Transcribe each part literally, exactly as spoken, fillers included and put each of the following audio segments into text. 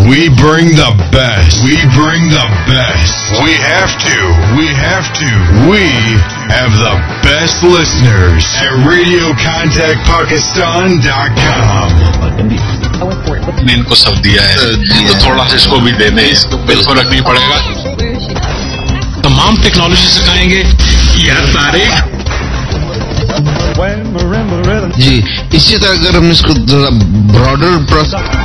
We bring the best. We bring the best. We have to. We have to. We have the best listeners at radio contact pakistan dot com. نے ان کو سب دیا ہے تو تھوڑا سا اس کو بھی دینے اس کو رکھنی پڑے گا. تمام ٹیکنالوجی سکھائیں گے یا طارق. جی اسی طرح اگر ہم اس کو ذرا براڈر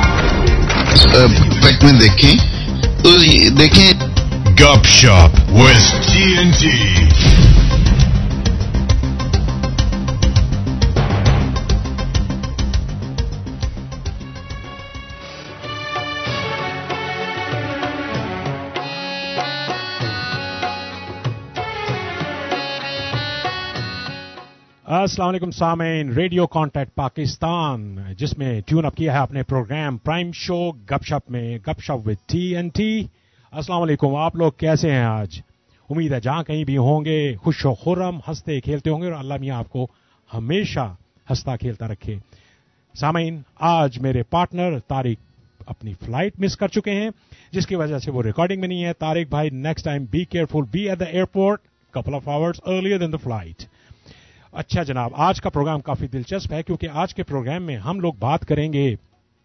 پیک میں دیکھیں تو دیکھیں گپ شپ with ٹی این ٹی. السلام علیکم سامعین، ریڈیو کانٹیکٹ پاکستان جس میں ٹیون اپ کیا ہے اپنے پروگرام پرائم شو گپ شپ میں، گپ شپ وتھ ٹی این ٹی. السلام علیکم، آپ لوگ کیسے ہیں؟ آج امید ہے جہاں کہیں بھی ہوں گے خوش و خرم ہنستے کھیلتے ہوں گے اور اللہ میاں آپ کو ہمیشہ ہنستا کھیلتا رکھے. سامعین، آج میرے پارٹنر طارق اپنی فلائٹ مس کر چکے ہیں جس کی وجہ سے وہ ریکارڈنگ میں نہیں ہے. طارق بھائی next time be careful, be at the airport couple of hours earlier than the flight. اچھا جناب، آج کا پروگرام کافی دلچسپ ہے کیونکہ آج کے پروگرام میں ہم لوگ بات کریں گے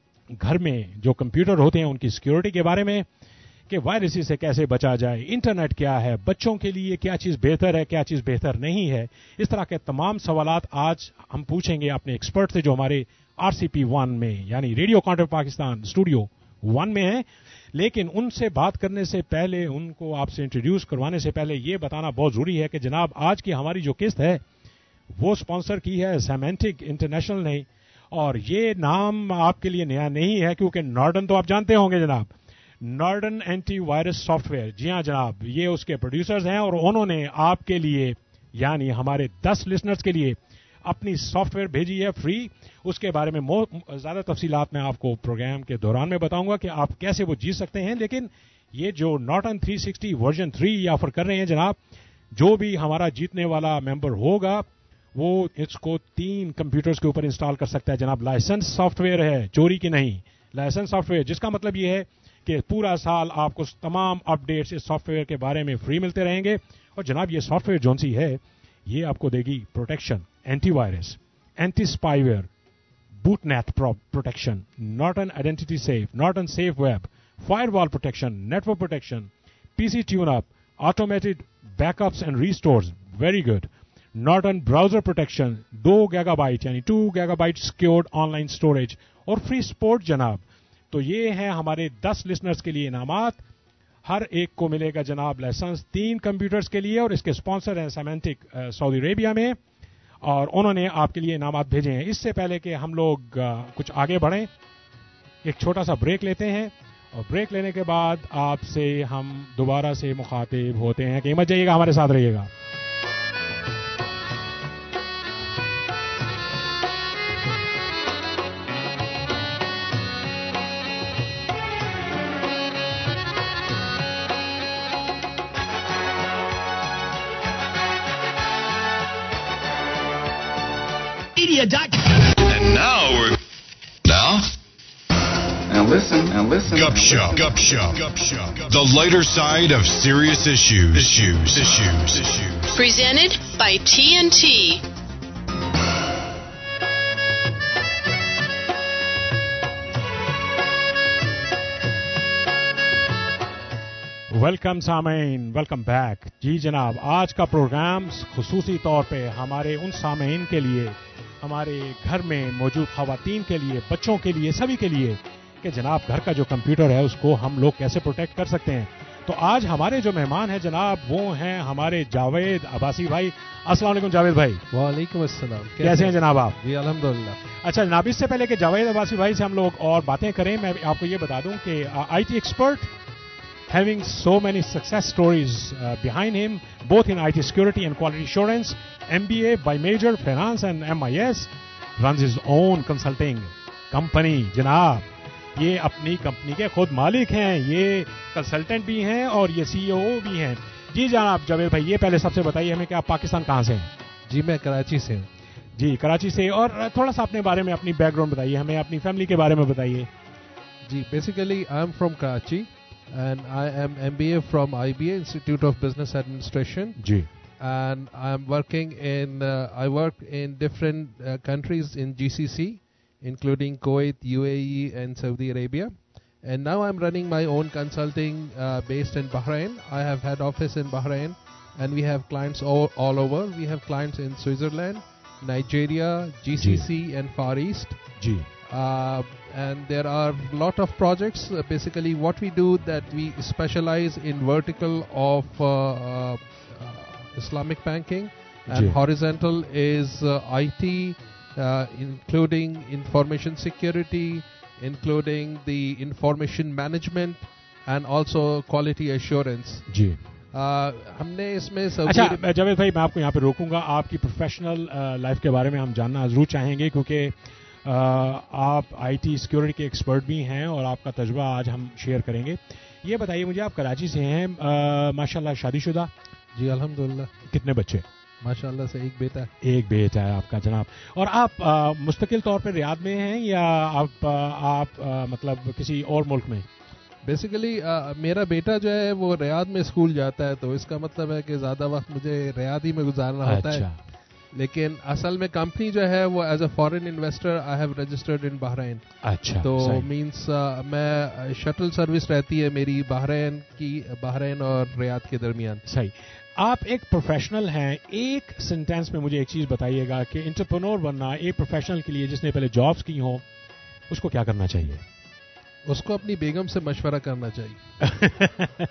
گھر میں جو کمپیوٹر ہوتے ہیں ان کی سیکیورٹی کے بارے میں کہ وائرس سے کیسے بچا جائے، انٹرنیٹ کیا ہے، بچوں کے لیے کیا چیز بہتر ہے، کیا چیز بہتر نہیں ہے. اس طرح کے تمام سوالات آج ہم پوچھیں گے اپنے ایکسپرٹ سے جو ہمارے آر سی پی ون میں یعنی radio contact Pakistan studio one میں ہیں. لیکن ان سے بات کرنے سے پہلے، ان کو آپ سے انٹروڈیوس کروانے سے پہلے یہ بتانا بہت ضروری ہے کہ جناب آج کی ہماری جو قسط ہے وہ سپانسر کی ہے سیمینٹک انٹرنیشنل نے، اور یہ نام آپ کے لیے نیا نہیں ہے کیونکہ نارڈن تو آپ جانتے ہوں گے جناب، Norton antivirus software. جی ہاں جناب، یہ اس کے پروڈیوسرز ہیں اور انہوں نے آپ کے لیے یعنی ہمارے دس لسنرز کے لیے اپنی سافٹ ویئر بھیجی ہے فری. اس کے بارے میں زیادہ تفصیلات میں آپ کو پروگرام کے دوران میں بتاؤں گا کہ آپ کیسے وہ جیت سکتے ہیں. لیکن یہ جو Norton three sixty version three یہ آفر کر رہے ہیں جناب، جو بھی ہمارا جیتنے والا ممبر ہوگا وہ اس کو تین کمپیوٹرز کے اوپر انسٹال کر سکتا ہے. جناب لائسنس سافٹ ویئر ہے، چوری کی نہیں، لائسنس سافٹ ویئر، جس کا مطلب یہ ہے کہ پورا سال آپ کو تمام اپ ڈیٹس اس سافٹ ویئر کے بارے میں فری ملتے رہیں گے. اور جناب یہ سافٹ ویئر جون سی ہے یہ آپ کو دے گی protection, antivirus, anti spy where, botnet protection, Norton identity safe, Norton safe web, firewall protection, network protection, P C tune up, automated backups and restores, very good. Norton browser protection, دو gigabyte یعنی two gigabyte secured online storage اور free support جناب. تو یہ ہیں ہمارے دس listeners کے لیے انعامات. ہر ایک کو ملے گا جناب لائسنس تین کمپیوٹرز کے لیے اور اس کے اسپانسر ہیں سیمینٹک سعودی عربیہ میں اور انہوں نے آپ کے لیے انعامات بھیجے ہیں. اس سے پہلے کہ ہم لوگ کچھ آگے بڑھیں ایک چھوٹا سا بریک لیتے ہیں اور بریک لینے کے بعد آپ سے ہم دوبارہ سے مخاطب ہوتے ہیں. کہ مت جائیے گا، ہمارے ساتھ رہیے گا. And now we're now now listen and listen. Gup Shop, Gup Shop, Gup Shop. The lighter side of serious issues, issues, issues, issues. Presented by T N T. Welcome سامعین، ویلکم بیک. جی جناب، آج کا programme خصوصی طور پہ ہمارے ان سامعین کے لیے، ہمارے گھر میں موجود خواتین کے لیے، بچوں کے لیے، سبھی کے لیے کہ جناب گھر کا جو کمپیوٹر ہے اس کو ہم لوگ کیسے پروٹیکٹ کر سکتے ہیں. تو آج ہمارے جو مہمان ہیں جناب وہ ہیں ہمارے جاوید عباسی بھائی. السلام علیکم جاوید بھائی. وعلیکم السلام. کیسے ہیں جناب آپ؟ جی الحمدللہ. اچھا جناب، اس سے پہلے کہ جاوید عباسی بھائی سے ہم لوگ اور باتیں کریں میں آپ کو یہ بتا دوں کہ I T expert having so many success stories uh, behind him, both in I T security and quality assurance, M B A by major, finance and M I S, runs his own consulting company. جناب یہ اپنی company کے خود مالک ہیں، یہ consultant بھی ہیں اور یہ سی او بھی ہیں. جی جناب جاوید بھائی، یہ پہلے سب سے بتائیے ہمیں کہ آپ پاکستان کہاں سے ہیں؟ جی میں کراچی سے ہوں. جی کراچی سے. اور تھوڑا سا اپنے بارے میں اپنی بیک گراؤنڈ بتائیے ہمیں، اپنی فیملی کے بارے میں بتائیے. Ji, basically I'm from Karachi and I am M B A from I B A, Institute of Business Administration. Ji. And I'm working in, uh, I work in different uh, countries in G C C, including Kuwait, U A E and Saudi Arabia. And now I'm running my own consulting uh, based in Bahrain. I have head office in Bahrain and we have clients all, all over. We have clients in Switzerland, Nigeria, G C C Ji. And Far East. Ji. Uh, and there are a lot of projects. Uh, basically what we do that we specialize in vertical of uh, uh, Islamic banking, and Ji. horizontal is uh, I T, uh, including information security, including the information management and also quality assurance. Ji. uh, हमने इसमें सब अच्छा जावेद भाई, मैं आपको यहाँ पे रोकूंगा. आपकी प्रोफेशनल लाइफ के बारे में हम जानना ज़रूर चाहेंगे, क्योंकि Uh, आप आईटी सिक्योरिटी के एक्सपर्ट भी हैं और आपका तजुर्बा आज हम शेयर करेंगे. ये बताइए मुझे, आप कराची से हैं, uh, माशाल्लाह शादीशुदा? जी अल्हम्दुलिल्लाह. कितने बच्चे? माशाल्लाह से एक बेटा है. एक बेटा है आपका जनाब. और आप uh, मुस्तकिल तौर पर रियाद में हैं या आप uh, आप uh, मतलब किसी और मुल्क में? बेसिकली uh, मेरा बेटा जो है वो रियाद में स्कूल जाता है, तो इसका मतलब है कि ज़्यादा वक्त मुझे रियाद ही में गुजारना होता अच्छा. है. लेकिन असल में कंपनी जो है वो as a foreign investor I have registered in Bahrain. अच्छा. तो मींस uh, मैं शटल सर्विस रहती है मेरी बहरीन की, बहरीन और रियाद के दरमियान. सही. आप एक प्रोफेशनल हैं, एक सेंटेंस में मुझे एक चीज बताइएगा कि एंटरप्रेन्योर बनना एक प्रोफेशनल के लिए जिसने पहले जॉब्स की हो, उसको क्या करना चाहिए? उसको अपनी बेगम से मशवरा करना चाहिए.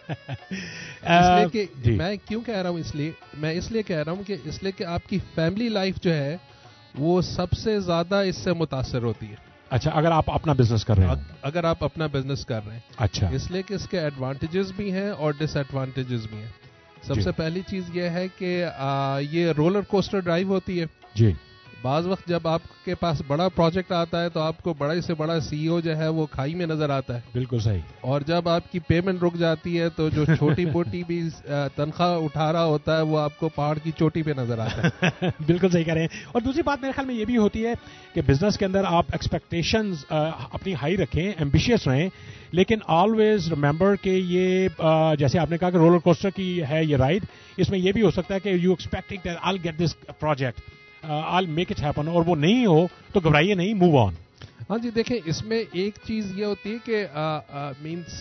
इसलिए कि मैं क्यों कह रहा हूँ, इसलिए मैं इसलिए कह रहा हूँ कि इसलिए कि आपकी फैमिली लाइफ जो है वो सबसे ज्यादा इससे मुतासर होती है. अच्छा, अगर आप अपना बिजनेस कर रहे हैं. अगर आप अपना बिजनेस कर रहे हैं. अच्छा. इसलिए कि इसके एडवांटेजेस भी हैं और डिसएडवांटेजेस भी हैं. सबसे पहली चीज ये है कि ये रोलर कोस्टर ड्राइव होती है. जी. बाज़ वक्त जब आपके पास बड़ा प्रोजेक्ट आता है तो आपको बड़ा से बड़ा सीईओ जो है वो खाई में नजर आता है. बिल्कुल सही. और जब आपकी पेमेंट रुक जाती है तो जो छोटी मोटी भी तनख्वाह उठा रहा होता है वो आपको पहाड़ की चोटी पे नजर आता है. बिल्कुल सही कह रहे हैं. और दूसरी बात मेरे ख्याल में ये भी होती है कि बिजनेस के अंदर आप एक्सपेक्टेशंस अपनी हाई रखें, एम्बिशियस रहें, लेकिन ऑलवेज रिमेंबर कि ये जैसे आपने कहा कि रोलर कोस्टर की है ये राइड, इसमें ये भी हो सकता है कि you expecting that I will get this project, I'll make it happen, और वो नहीं हो तो घबराइए नहीं, मूव ऑन. हाँ जी, देखें इसमें एक चीज ये होती है कि मींस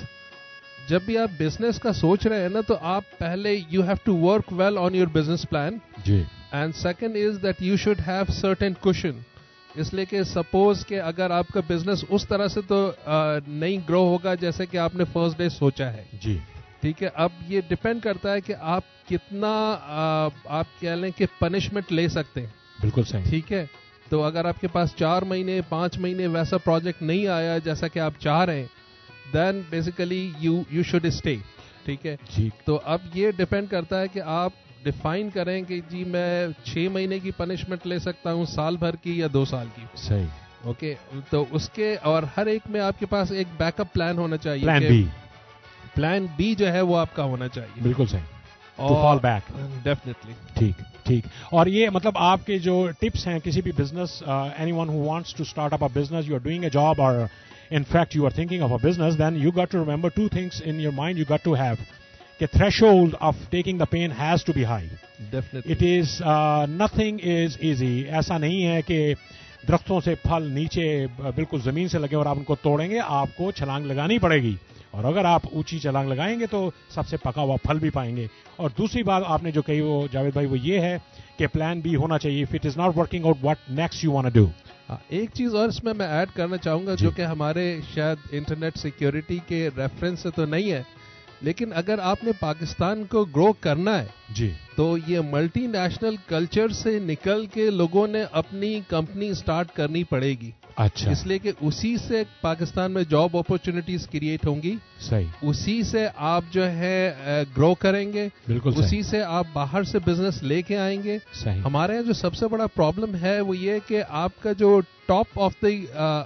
जब भी आप बिजनेस का सोच रहे हैं ना, तो आप पहले you have to work well on your business plan. जी. And second is that you should have certain cushion. इसलिए कि सपोज कि अगर आपका बिजनेस उस तरह से तो uh, नहीं ग्रो होगा जैसे कि आपने फर्स्ट डे सोचा है. जी. ठीक है. अब ये डिपेंड करता है कि आप कितना uh, आप कह लें कि पनिशमेंट ले सकते हैं. बिल्कुल सही. ठीक है. तो अगर आपके पास चार महीने पांच महीने वैसा प्रोजेक्ट नहीं आया जैसा कि आप चाह रहे हैं, then basically you you should stay. ठीक है जी. तो अब ये डिपेंड करता है कि आप डिफाइन करें कि जी मैं छह महीने की पनिशमेंट ले सकता हूं, साल भर की, या दो साल की. सही. ओके. तो उसके और हर एक में आपके पास एक बैकअप प्लान होना चाहिए. Plan B. प्लान बी जो है वो आपका होना चाहिए. बिल्कुल सही. To fall back. डेफिनेटली. ठीक ठीक. और ये मतलब आपके जो टिप्स हैं किसी भी business, anyone who wants to start up a business, you are doing a job और in fact you are thinking of a business, then you got to remember two things in your mind. You got to have the threshold of taking the pain has to be high. Definitely. It is uh, nothing is easy. ऐसा नहीं है कि दरख्तों से फल नीचे बिल्कुल जमीन से लगे और आप उनको तोड़ेंगे. आपको छलांग लगानी पड़ेगी, और अगर आप ऊंची छलांग लगाएंगे तो सबसे पका हुआ फल भी पाएंगे. और दूसरी बात आपने जो कही वो जावेद भाई, वो ये है कि प्लान बी होना चाहिए. If it is not working out, what next you want to do. एक चीज और इसमें मैं ऐड करना चाहूंगा जो कि हमारे शायद इंटरनेट सिक्योरिटी के रेफरेंस से तो नहीं है, लेकिन अगर आपने पाकिस्तान को ग्रो करना है जी, तो ये मल्टी नेशनल कल्चर से निकल के लोगों ने अपनी कंपनी स्टार्ट करनी पड़ेगी. अच्छा. इसलिए कि उसी से पाकिस्तान में जॉब अपॉर्चुनिटीज क्रिएट होंगी. सही. उसी से आप जो है ग्रो करेंगे. बिल्कुल. उसी से आप बाहर से बिजनेस लेके आएंगे. सही. हमारे यहाँ जो सबसे बड़ा प्रॉब्लम है वो ये कि आपका जो टॉप ऑफ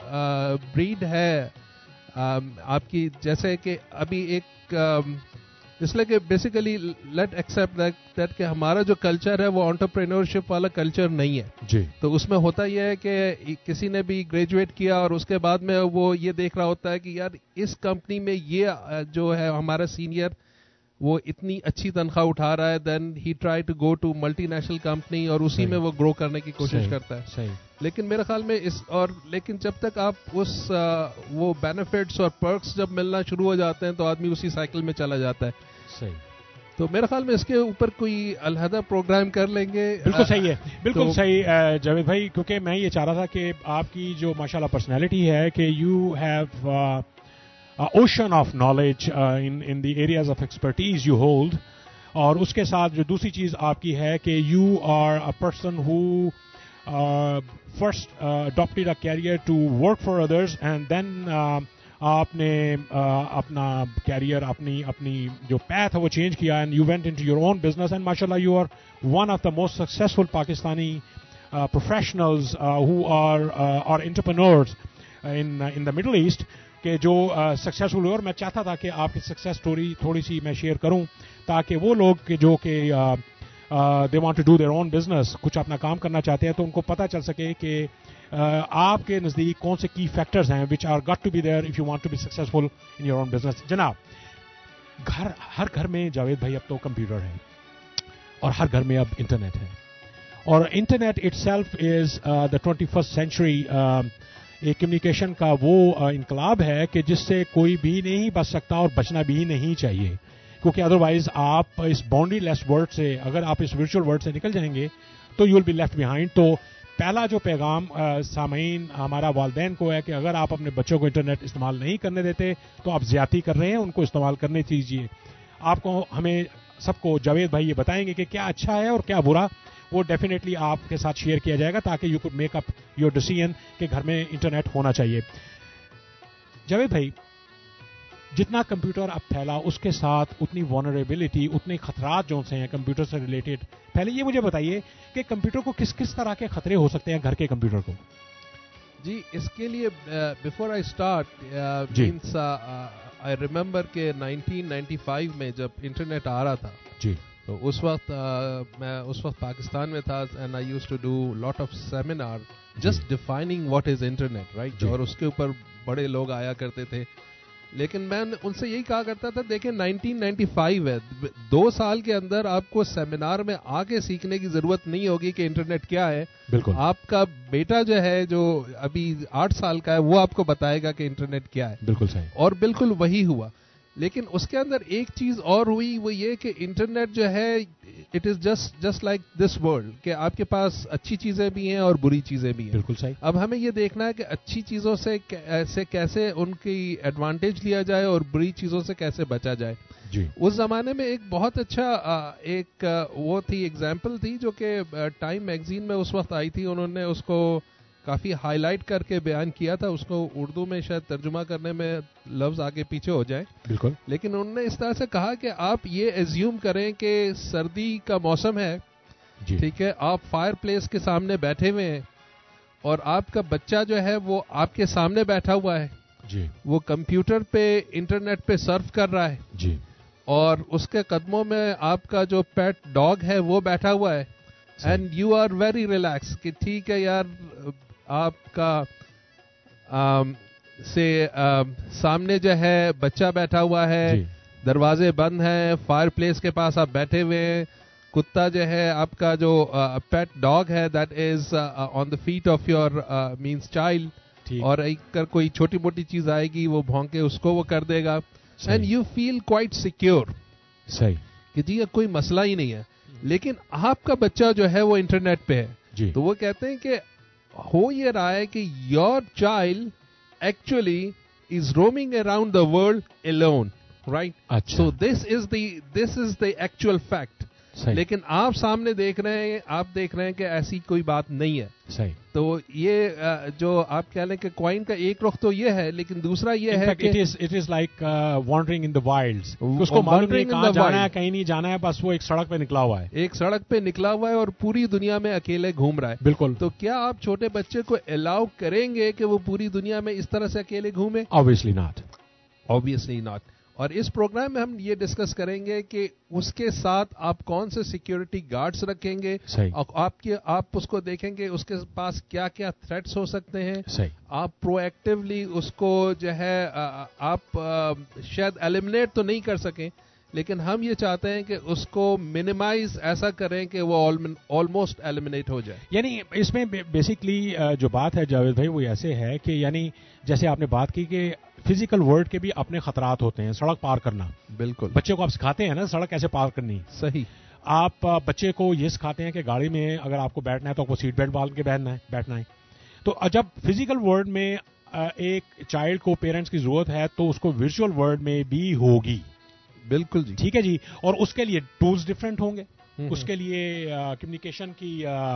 द ब्रीड है, uh, आपकी जैसे कि अभी एक اس لیے کہ بیسیکلی لیٹ ایکسیپٹ دیٹ کہ ہمارا جو کلچر ہے وہ انٹرپرینورشپ والا کلچر نہیں ہے. جی. تو اس میں ہوتا یہ ہے کہ کسی نے بھی گریجویٹ کیا اور اس کے بعد میں وہ یہ دیکھ رہا ہوتا ہے کہ یار اس کمپنی میں یہ جو ہے ہمارا سینئر وہ اتنی اچھی تنخواہ اٹھا رہا ہے, دین ہی try to go to multinational company اور اسی میں وہ گرو کرنے کی کوشش کرتا ہے. صحیح. لیکن میرے خیال میں اس اور لیکن جب تک آپ اس وہ بینیفٹس اور پرکس جب ملنا شروع ہو جاتے ہیں تو آدمی اسی سائیکل میں چلا جاتا ہے. صحیح. تو میرے خیال میں اس کے اوپر کوئی علیحدہ پروگرام کر لیں گے. بالکل صحیح ہے, بالکل صحیح جاوید بھائی, کیونکہ میں یہ چاہ رہا تھا کہ آپ کی جو ماشاءاللہ پرسنالٹی ہے کہ you have ocean of knowledge in the areas of expertise you hold, اور اس کے ساتھ جو دوسری چیز آپ کی ہے کہ you are a person who first adapted a career to work for others and then آپ نے اپنا کیریئر اپنی اپنی جو پیتھ ہے وہ چینج کیا and you went into your own business and ماشاء اللہ you are one of the most successful Pakistani professionals who are are entrepreneurs in in the Middle East کہ جو سکسیزفل ہوئے. اور میں چاہتا تھا کہ آپ کی سکسیز اسٹوری تھوڑی سی میں شیئر کروں تاکہ وہ لوگ کہ جو کہ they want to do their own business, کچھ اپنا کام کرنا چاہتے ہیں, تو ان کو پتہ چل سکے کہ Uh, آپ کے نزدیک کون سے کی فیکٹرز ہیں which are got to be there if you want to be successful in your own business. جناب, گھر ہر گھر میں جاوید بھائی اب تو کمپیوٹر ہے اور ہر گھر میں اب انٹرنیٹ ہے, اور internet itself is the twenty first century ایک کمیونیکیشن کا وہ انقلاب ہے کہ جس سے کوئی بھی نہیں بچ سکتا اور بچنا بھی نہیں چاہیے, کیونکہ ادروائز آپ اس باؤنڈری لیس ورلڈ سے, اگر آپ اس ورچوئل ورلڈ سے نکل جائیں گے تو you will be left behind. تو پہلا جو پیغام سامعین ہمارا والدین کو ہے کہ اگر آپ اپنے بچوں کو انٹرنیٹ استعمال نہیں کرنے دیتے تو آپ زیادتی کر رہے ہیں, ان کو استعمال کرنے دیجیے. آپ کو ہمیں سب کو جاوید بھائی یہ بتائیں گے کہ کیا اچھا ہے اور کیا برا, وہ ڈیفینیٹلی آپ کے ساتھ شیئر کیا جائے گا تاکہ you could make up your decision کہ گھر میں انٹرنیٹ ہونا چاہیے. جاوید بھائی, جتنا کمپیوٹر اب پھیلا اس کے ساتھ اتنی وانریبلٹی, اتنے خطرات جو سے ہیں کمپیوٹر سے ریلیٹڈ. پہلے یہ مجھے بتائیے کہ کمپیوٹر کو کس کس طرح کے خطرے ہو سکتے ہیں گھر کے کمپیوٹر کو. جی, اس کے لیے before I start means I remember کہ نائنٹین نائنٹی فائیو میں جب انٹرنیٹ آ رہا تھا, جی, تو اس وقت میں اس وقت پاکستان میں تھا and I used to do lot of seminar just defining what is internet, right, اور اس کے اوپر بڑے لوگ آیا کرتے تھے. لیکن میں ان سے یہی کہا کرتا تھا, دیکھیں نائنٹین نائنٹی فائیو ہے, دو سال کے اندر آپ کو سیمینار میں آ کے سیکھنے کی ضرورت نہیں ہوگی کہ انٹرنیٹ کیا ہے. بالکل. آپ کا بیٹا جو ہے جو ابھی آٹھ سال کا ہے وہ آپ کو بتائے گا کہ انٹرنیٹ کیا ہے. بالکل صحیح. اور بالکل وہی ہوا. لیکن اس کے اندر ایک چیز اور ہوئی, وہ یہ کہ انٹرنیٹ جو ہے it is just just like this world کہ آپ کے پاس اچھی چیزیں بھی ہیں اور بری چیزیں بھی ہیں. بالکل صحیح. اب ہمیں یہ دیکھنا ہے کہ اچھی چیزوں سے سے کیسے ان کی ایڈوانٹیج لیا جائے اور بری چیزوں سے کیسے بچا جائے. جی. اس زمانے میں ایک بہت اچھا ایک وہ تھی ایگزامپل تھی جو کہ ٹائم میگزین میں اس وقت آئی تھی, انہوں نے اس کو کافی ہائی لائٹ کر کے بیان کیا تھا. اس کو اردو میں شاید ترجمہ کرنے میں لفظ آگے پیچھے ہو جائیں. بالکل. لیکن انہوں نے اس طرح سے کہا کہ آپ یہ ایزیوم کریں کہ سردی کا موسم ہے, جی, ٹھیک ہے, آپ فائر پلیس کے سامنے بیٹھے ہوئے ہیں اور آپ کا بچہ جو ہے وہ آپ کے سامنے بیٹھا ہوا ہے, جی, وہ کمپیوٹر پہ انٹرنیٹ پہ سرف کر رہا ہے, جی, اور اس کے قدموں میں آپ کا جو پیٹ ڈاگ ہے وہ بیٹھا ہوا ہے, and you are very relax کہ ٹھیک ہے یار, آپ کا آم, سے آم, سامنے جو ہے بچہ بیٹھا ہوا ہے, جی, دروازے بند ہیں, فائر پلیس کے پاس آپ بیٹھے ہوئے ہیں, کتا جو ہے آپ کا جو پیٹ ڈاگ ہے that is on the fate of your means child, اور اگر کوئی چھوٹی موٹی چیز آئے گی وہ بھونکے اس کو وہ کر دے گا, and you feel quite secure. صحیح. کہ جی کوئی مسئلہ ہی نہیں ہے. لیکن آپ کا بچہ جو ہے وہ انٹرنیٹ پہ ہے, جی, تو وہ کہتے ہیں کہ ہو یہ رہا ہے کہ your child actually is roaming around the world alone, right? اچھا. So this is the this is the actual fact. لیکن آپ سامنے دیکھ رہے ہیں, آپ دیکھ رہے ہیں کہ ایسی کوئی بات نہیں ہے. صحیح. تو یہ جو آپ کہہ لیں کہ کوائن کا ایک رخ تو یہ ہے, لیکن دوسرا یہ ہے کہ it is like wandering in the wilds. اس کو معلوم نہیں کہاں جانا ہے, کہیں نہیں جانا ہے, بس وہ ایک سڑک پہ نکلا ہوا ہے, ایک سڑک پہ نکلا ہوا ہے اور پوری دنیا میں اکیلے گھوم رہا ہے. بالکل. تو کیا آپ چھوٹے بچے کو الاؤ کریں گے کہ وہ پوری دنیا میں اس طرح سے اکیلے گھومے؟ Obviously not. Obviously not. اور اس پروگرام میں ہم یہ ڈسکس کریں گے کہ اس کے ساتھ آپ کون سے سیکیورٹی گارڈز رکھیں گے اور آپ کے آپ اس کو دیکھیں گے اس کے پاس کیا کیا تھریٹس ہو سکتے ہیں. آپ پرو ایکٹیولی اس کو جو ہے آپ شاید ایلیمنیٹ تو نہیں کر سکیں, لیکن ہم یہ چاہتے ہیں کہ اس کو منیمائز ایسا کریں کہ وہ آلموسٹ ایلیمنیٹ ہو جائے. یعنی اس میں بیسکلی جو بات ہے جاوید بھائی وہ ایسے ہے کہ یعنی جیسے آپ نے بات کی کہ فزیکل ورلڈ کے بھی اپنے خطرات ہوتے ہیں. سڑک پار کرنا, بالکل بچے کو آپ سکھاتے ہیں نا سڑک کیسے پار کرنی. صحیح. آپ بچے کو یہ سکھاتے ہیں کہ گاڑی میں اگر آپ کو بیٹھنا ہے تو آپ کو سیٹ بیلٹ باندھ کے بیٹھنا ہے بیٹھنا ہے تو جب فزیکل ورلڈ میں ایک چائلڈ کو پیرنٹس کی ضرورت ہے تو اس کو ورچوئل ورلڈ میں بھی ہوگی. بالکل جی, ٹھیک ہے جی. اور اس کے لیے ٹولز ڈفرینٹ ہوں گے, اس کے لیے کمیونیکیشن کی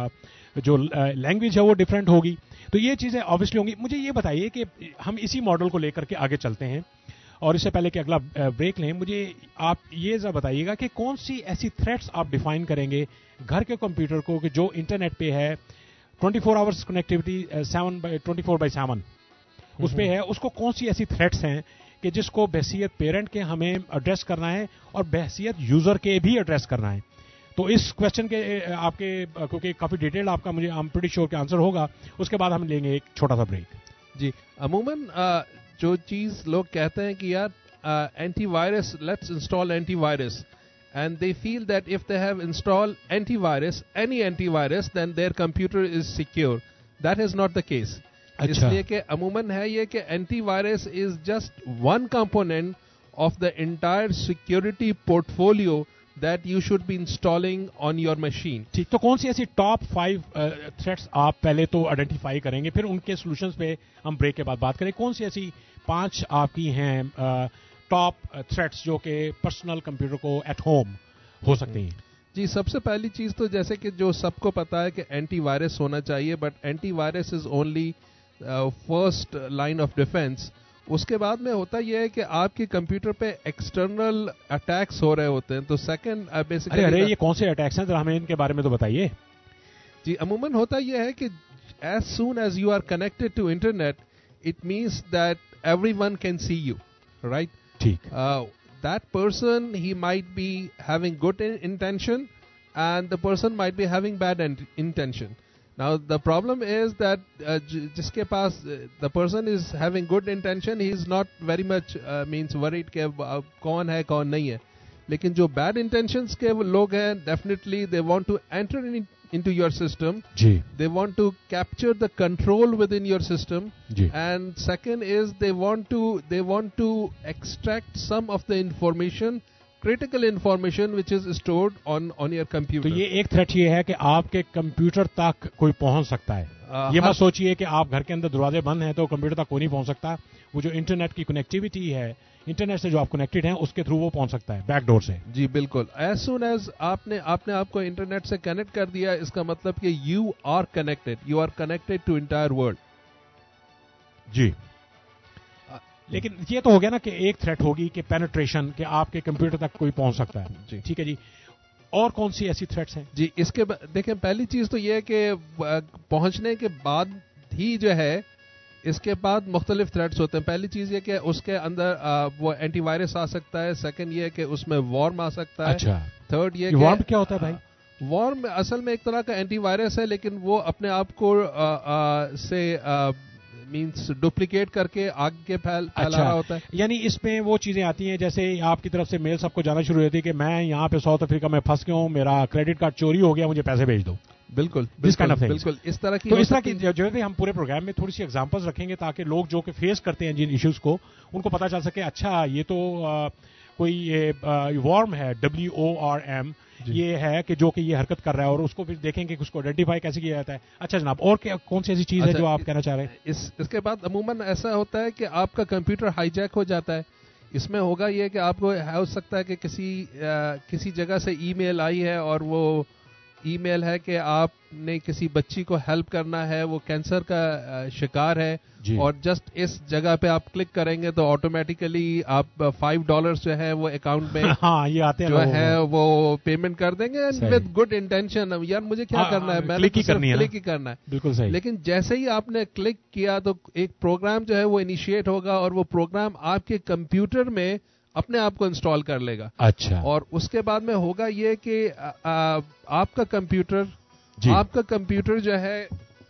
جو لینگویج ہے وہ ڈفرینٹ ہوگی. تو یہ چیزیں آبویسلی ہوں گی. مجھے یہ بتائیے کہ ہم اسی ماڈل کو لے کر کے آگے چلتے ہیں, اور اس سے پہلے کہ اگلا بریک لیں مجھے آپ یہ ذرا بتائیے گا کہ کون سی ایسی تھریٹس آپ ڈیفائن کریں گے گھر کے کمپیوٹر کو کہ جو انٹرنیٹ پہ ہے twenty four hours connectivity seven by twenty four by seven اس پہ ہے, اس کو کون سی ایسی تھریٹس ہیں کہ جس کو بحیثیت پیرنٹ کے ہمیں ایڈریس کرنا ہے اور بحیثیت یوزر کے بھی ایڈریس کرنا ہے. تو اس کوشچن کے آپ کے کیونکہ کافی ڈیٹیل آپ کا مجھے آئی ایم پریٹی شیور کہ آنسر ہوگا, اس کے بعد ہم لیں گے ایک چھوٹا سا بریک. جی, عموماً جو چیز لوگ کہتے ہیں کہ یار antivirus, let's install antivirus, and they feel that if they have installed antivirus any antivirus then their computer is secure. That is not the case. اس لیے کہ عموماً ہے یہ کہ antivirus is just one component of the entire security portfolio that you should be installing on your machine. ٹھیک, تو کون سی ایسی ٹاپ فائیو تھریٹس آپ پہلے تو آئیڈینٹیفائی کریں گے, پھر ان کے سولوشنز پہ ہم بریک کے بعد بات کریں. کون سی ایسی پانچ آپ کی ہیں ٹاپ تھریٹس جو کہ پرسنل کمپیوٹر کو ایٹ ہوم ہو سکتے ہیں؟ جی, سب سے پہلی چیز تو جیسے کہ جو سب کو پتا ہے کہ اینٹی وائرس ہونا چاہیے, but antivirus is only first line of defence. اس کے بعد میں ہوتا یہ ہے کہ آپ کے کمپیوٹر پہ ایکسٹرنل اٹیکس ہو رہے ہوتے ہیں. تو سیکنڈ بیسیکلی ارے یہ کون سے اٹیکس ہیں ذرا ہمیں ان کے بارے میں تو بتائیے. جی, عموماً ہوتا یہ ہے کہ as soon as you are connected to internet it means that everyone can see you, right. ٹھیک. That person he might be having good intention and the person might be having bad intention. Now the problem is that uh, جس کے پاس the person is having good intention, he is not very much uh, means worried کہ uh, کون ہے کون نہیں ہے. لیکن جو bad intentions کے لوگ ہیں definitely they want to enter in, into your system. G. They want to capture the control within your system. G. And second is they want to they want to extract some of the information, critical information which is stored on on your computer. تو یہ ایک threat یہ ہے کہ آپ کے computer تک کوئی پہنچ سکتا ہے. یہ مت سوچئے کہ آپ گھر کے اندر دروازے بند ہیں تو کمپیوٹر تک کوئی نہیں پہنچ سکتا. وہ جو انٹرنیٹ کی کنیکٹیوٹی ہے, انٹرنیٹ سے جو آپ کنیکٹڈ ہیں اس کے تھرو وہ پہنچ سکتا ہے بیک ڈور سے. جی بالکل. ایز سون ایز آپ نے آپ نے آپ کو انٹرنیٹ سے کنیکٹ کر دیا, اس کا مطلب کہ you are connected, you are connected to entire world. جی. لیکن یہ تو ہو گیا نا کہ ایک تھریٹ ہوگی کہ پینیٹریشن, کہ آپ کے کمپیوٹر تک کوئی پہنچ سکتا ہے. جی ٹھیک ہے جی. اور کون سی ایسی تھریٹس ہیں؟ جی, اس کے دیکھیں پہلی چیز تو یہ ہے کہ پہنچنے کے بعد ہی جو ہے اس کے بعد مختلف تھریٹس ہوتے ہیں. پہلی چیز یہ کہ اس کے اندر وہ اینٹی وائرس آ سکتا ہے. سیکنڈ یہ کہ اس میں وارم آ سکتا ہے. اچھا. تھرڈ یہ وارم کیا ہوتا ہے بھائی؟ وارم اصل میں ایک طرح کا اینٹی وائرس ہے, لیکن وہ اپنے آپ کو سے مینس ڈپلیکیٹ کر کے آگ کے پھیل پھیلا رہا ہوتا ہے. یعنی اس میں وہ چیزیں آتی ہیں جیسے آپ کی طرف سے میل سب کو جانا شروع ہوتی ہے کہ میں یہاں پہ ساؤتھ افریقہ میں پھنس گیا ہوں, میرا کریڈٹ کارڈ چوری ہو گیا, مجھے پیسے بھیج دو. بالکل بالکل اس طرح کی. تو اس طرح کی جو ہے ہم پورے پروگرام میں تھوڑی سی ایگزامپلس رکھیں گے تاکہ لوگ جو کہ فیس کرتے ہیں جن ایشوز کو ان کو پتا چل سکے اچھا یہ تو کوئی وارم ہے, ڈبلیو او آر ایم, یہ ہے کہ جو کہ یہ حرکت کر رہا ہے, اور اس کو پھر دیکھیں گے کہ اس کو آئیڈینٹیفائی کیسے کیا جاتا ہے. اچھا جناب, اور کون سی ایسی چیز ہے جو آپ کہنا چاہ رہے ہیں؟ اس اس کے بعد عموماً ایسا ہوتا ہے کہ آپ کا کمپیوٹر ہائی جیک ہو جاتا ہے. اس میں ہوگا یہ کہ آپ کو ہو سکتا ہے کہ کسی کسی جگہ سے ای میل آئی ہے اور وہ ای میل ہے کہ آپ نے کسی بچی کو ہیلپ کرنا ہے, وہ کینسر کا شکار ہے, جی. اور جسٹ اس جگہ پہ آپ کلک کریں گے تو آٹومیٹیکلی آپ فائیو ڈالرس جو ہے وہ اکاؤنٹ میں ہاں یہ آتے ہیں جو ہے وہ پیمنٹ کر دیں گے ود گڈ انٹینشن. یار مجھے کیا کرنا ہے, میں نے کلک ہی کرنا ہے. بالکل صحیح. لیکن جیسے ہی آپ نے کلک کیا تو ایک پروگرام جو ہے وہ انیشیٹ ہوگا, اور وہ پروگرام آپ کے کمپیوٹر میں اپنے آپ کو انسٹال کر لے گا. اچھا. اور اس کے بعد میں ہوگا یہ کہ آپ کا کمپیوٹر آپ کا کمپیوٹر جو ہے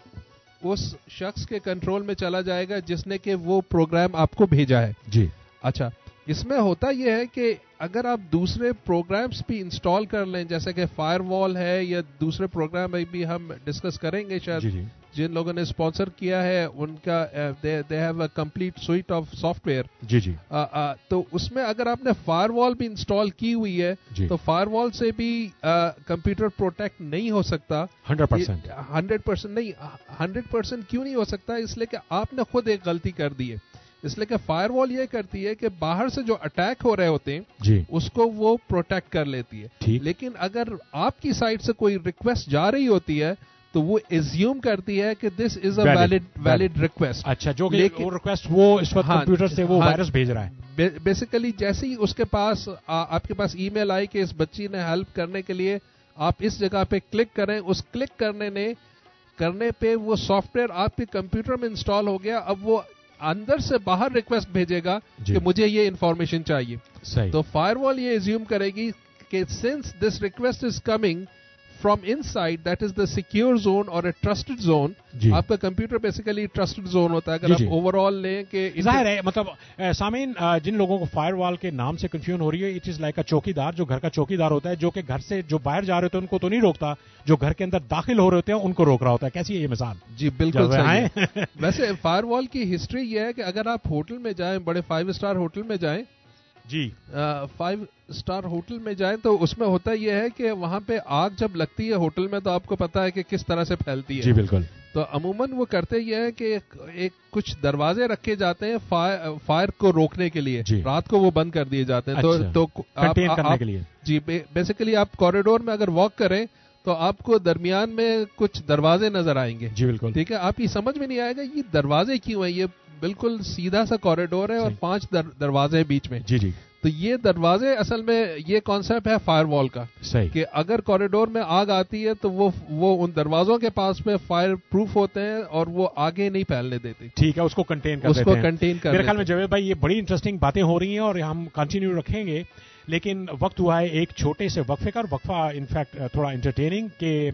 اس شخص کے کنٹرول میں چلا جائے گا جس نے کہ وہ پروگرام آپ کو بھیجا ہے. جی. اچھا. اس میں ہوتا یہ ہے کہ اگر آپ دوسرے پروگرامز بھی انسٹال کر لیں جیسے کہ فائر وال ہے یا دوسرے پروگرام بھی ہم ڈسکس کریں گے شاید. جی جی. جن لوگوں نے اسپانسر کیا ہے ان کا they have a complete suite of software. جی جی. تو اس میں اگر آپ نے فائر وال بھی انسٹال کی ہوئی ہے تو فائر وال سے بھی کمپیوٹر پروٹیکٹ نہیں ہو سکتا. ہنڈریڈ پرسینٹ ہنڈریڈ پرسینٹ نہیں ہنڈریڈ پرسینٹ کیوں نہیں ہو سکتا؟ اس لیے کہ آپ نے خود ایک غلطی کر دی ہے. اس لیے کہ فائر وال یہ کرتی ہے کہ باہر سے جو اٹیک ہو رہے ہوتے ہیں جی اس کو وہ پروٹیکٹ کر لیتی ہے. لیکن اگر آپ کی سائٹ سے کوئی ریکویسٹ جا رہی ہوتی ہے تو وہ ایزیوم کرتی ہے کہ this is a valid valid request. اچھا. جو کہ وہ ریکویسٹ وہ اس وقت کمپیوٹر سے وہ وائرس بھیج رہا ہے. بیسیکلی جیسے ہی اس کے پاس آپ کے پاس ای میل آئی کہ اس بچی نے ہیلپ کرنے کے لیے آپ اس جگہ پہ کلک کریں, اس کلک کرنے نے کرنے پہ وہ سافٹ ویئر آپ کے کمپیوٹر میں انسٹال ہو گیا. اب وہ اندر سے باہر ریکویسٹ بھیجے گا کہ مجھے یہ انفارمیشن چاہیے. تو فائر وال یہ ایزیوم کرے گی کہ since this request is coming from inside that is the secure zone اور اے ٹرسٹڈ زون. آپ کا کمپیوٹر بیسیکلی ٹرسٹڈ زون ہوتا ہے. اگر آپ اوور آل لیں کہ ظاہر ہے مطلب سامعین جن لوگوں کو فائر وال کے نام سے کنفیوژن ہو رہی ہے, اٹ از لائک اے چوکی دار جو گھر کا چوکی دار ہوتا ہے جو کہ گھر سے جو باہر جا رہے ہوتے ہیں ان کو تو نہیں روکتا, جو گھر کے اندر داخل ہو رہے ہوتے ہیں ان کو روک رہا ہوتا ہے. کیسی ہے یہ مثال؟ جی بالکل صحیح. ویسے فائر وال کی ہسٹری یہ ہے کہ اگر آپ ہوٹل میں جائیں, بڑے فائیو اسٹار ہوٹل میں جائیں جی فائیو اسٹار ہوٹل میں جائیں تو اس میں ہوتا یہ ہے کہ وہاں پہ آگ جب لگتی ہے ہوٹل میں تو آپ کو پتا ہے کہ کس طرح سے پھیلتی ہے. جی بالکل. تو عموماً وہ کرتے یہ ہے کہ ایک کچھ دروازے رکھے جاتے ہیں فائر کو روکنے کے لیے. جی. رات کو وہ بند کر دیے جاتے ہیں. اچھا. تو کنٹین کرنے کے لیے. جی بیسیکلی آپ کوریڈور میں اگر واک کریں تو آپ کو درمیان میں کچھ دروازے نظر آئیں گے. جی بالکل. ٹھیک ہے. آپ یہ سمجھ میں نہیں آئے گا یہ دروازے کیوں ہیں, یہ بالکل سیدھا سا کوریڈور ہے اور پانچ دروازے ہیں بیچ میں. جی جی. تو یہ دروازے اصل میں یہ کانسیپٹ ہے فائر وال کا. صحیح. کہ اگر کوریڈور میں آگ آتی ہے تو وہ وہ ان دروازوں کے پاس میں فائر پروف ہوتے ہیں اور وہ آگے نہیں پھیلنے دیتے. ٹھیک ہے. اس کو کنٹین کر اس دیتے کو ہیں. کنٹین کر میرے خیال میں جاوید بھائی یہ بڑی انٹرسٹنگ باتیں ہو رہی ہیں اور ہم کنٹینیو رکھیں گے, لیکن وقت ہوا ہے ایک چھوٹے سے وقفے کا. وقفہ انفیکٹ تھوڑا انٹرٹیننگ کہ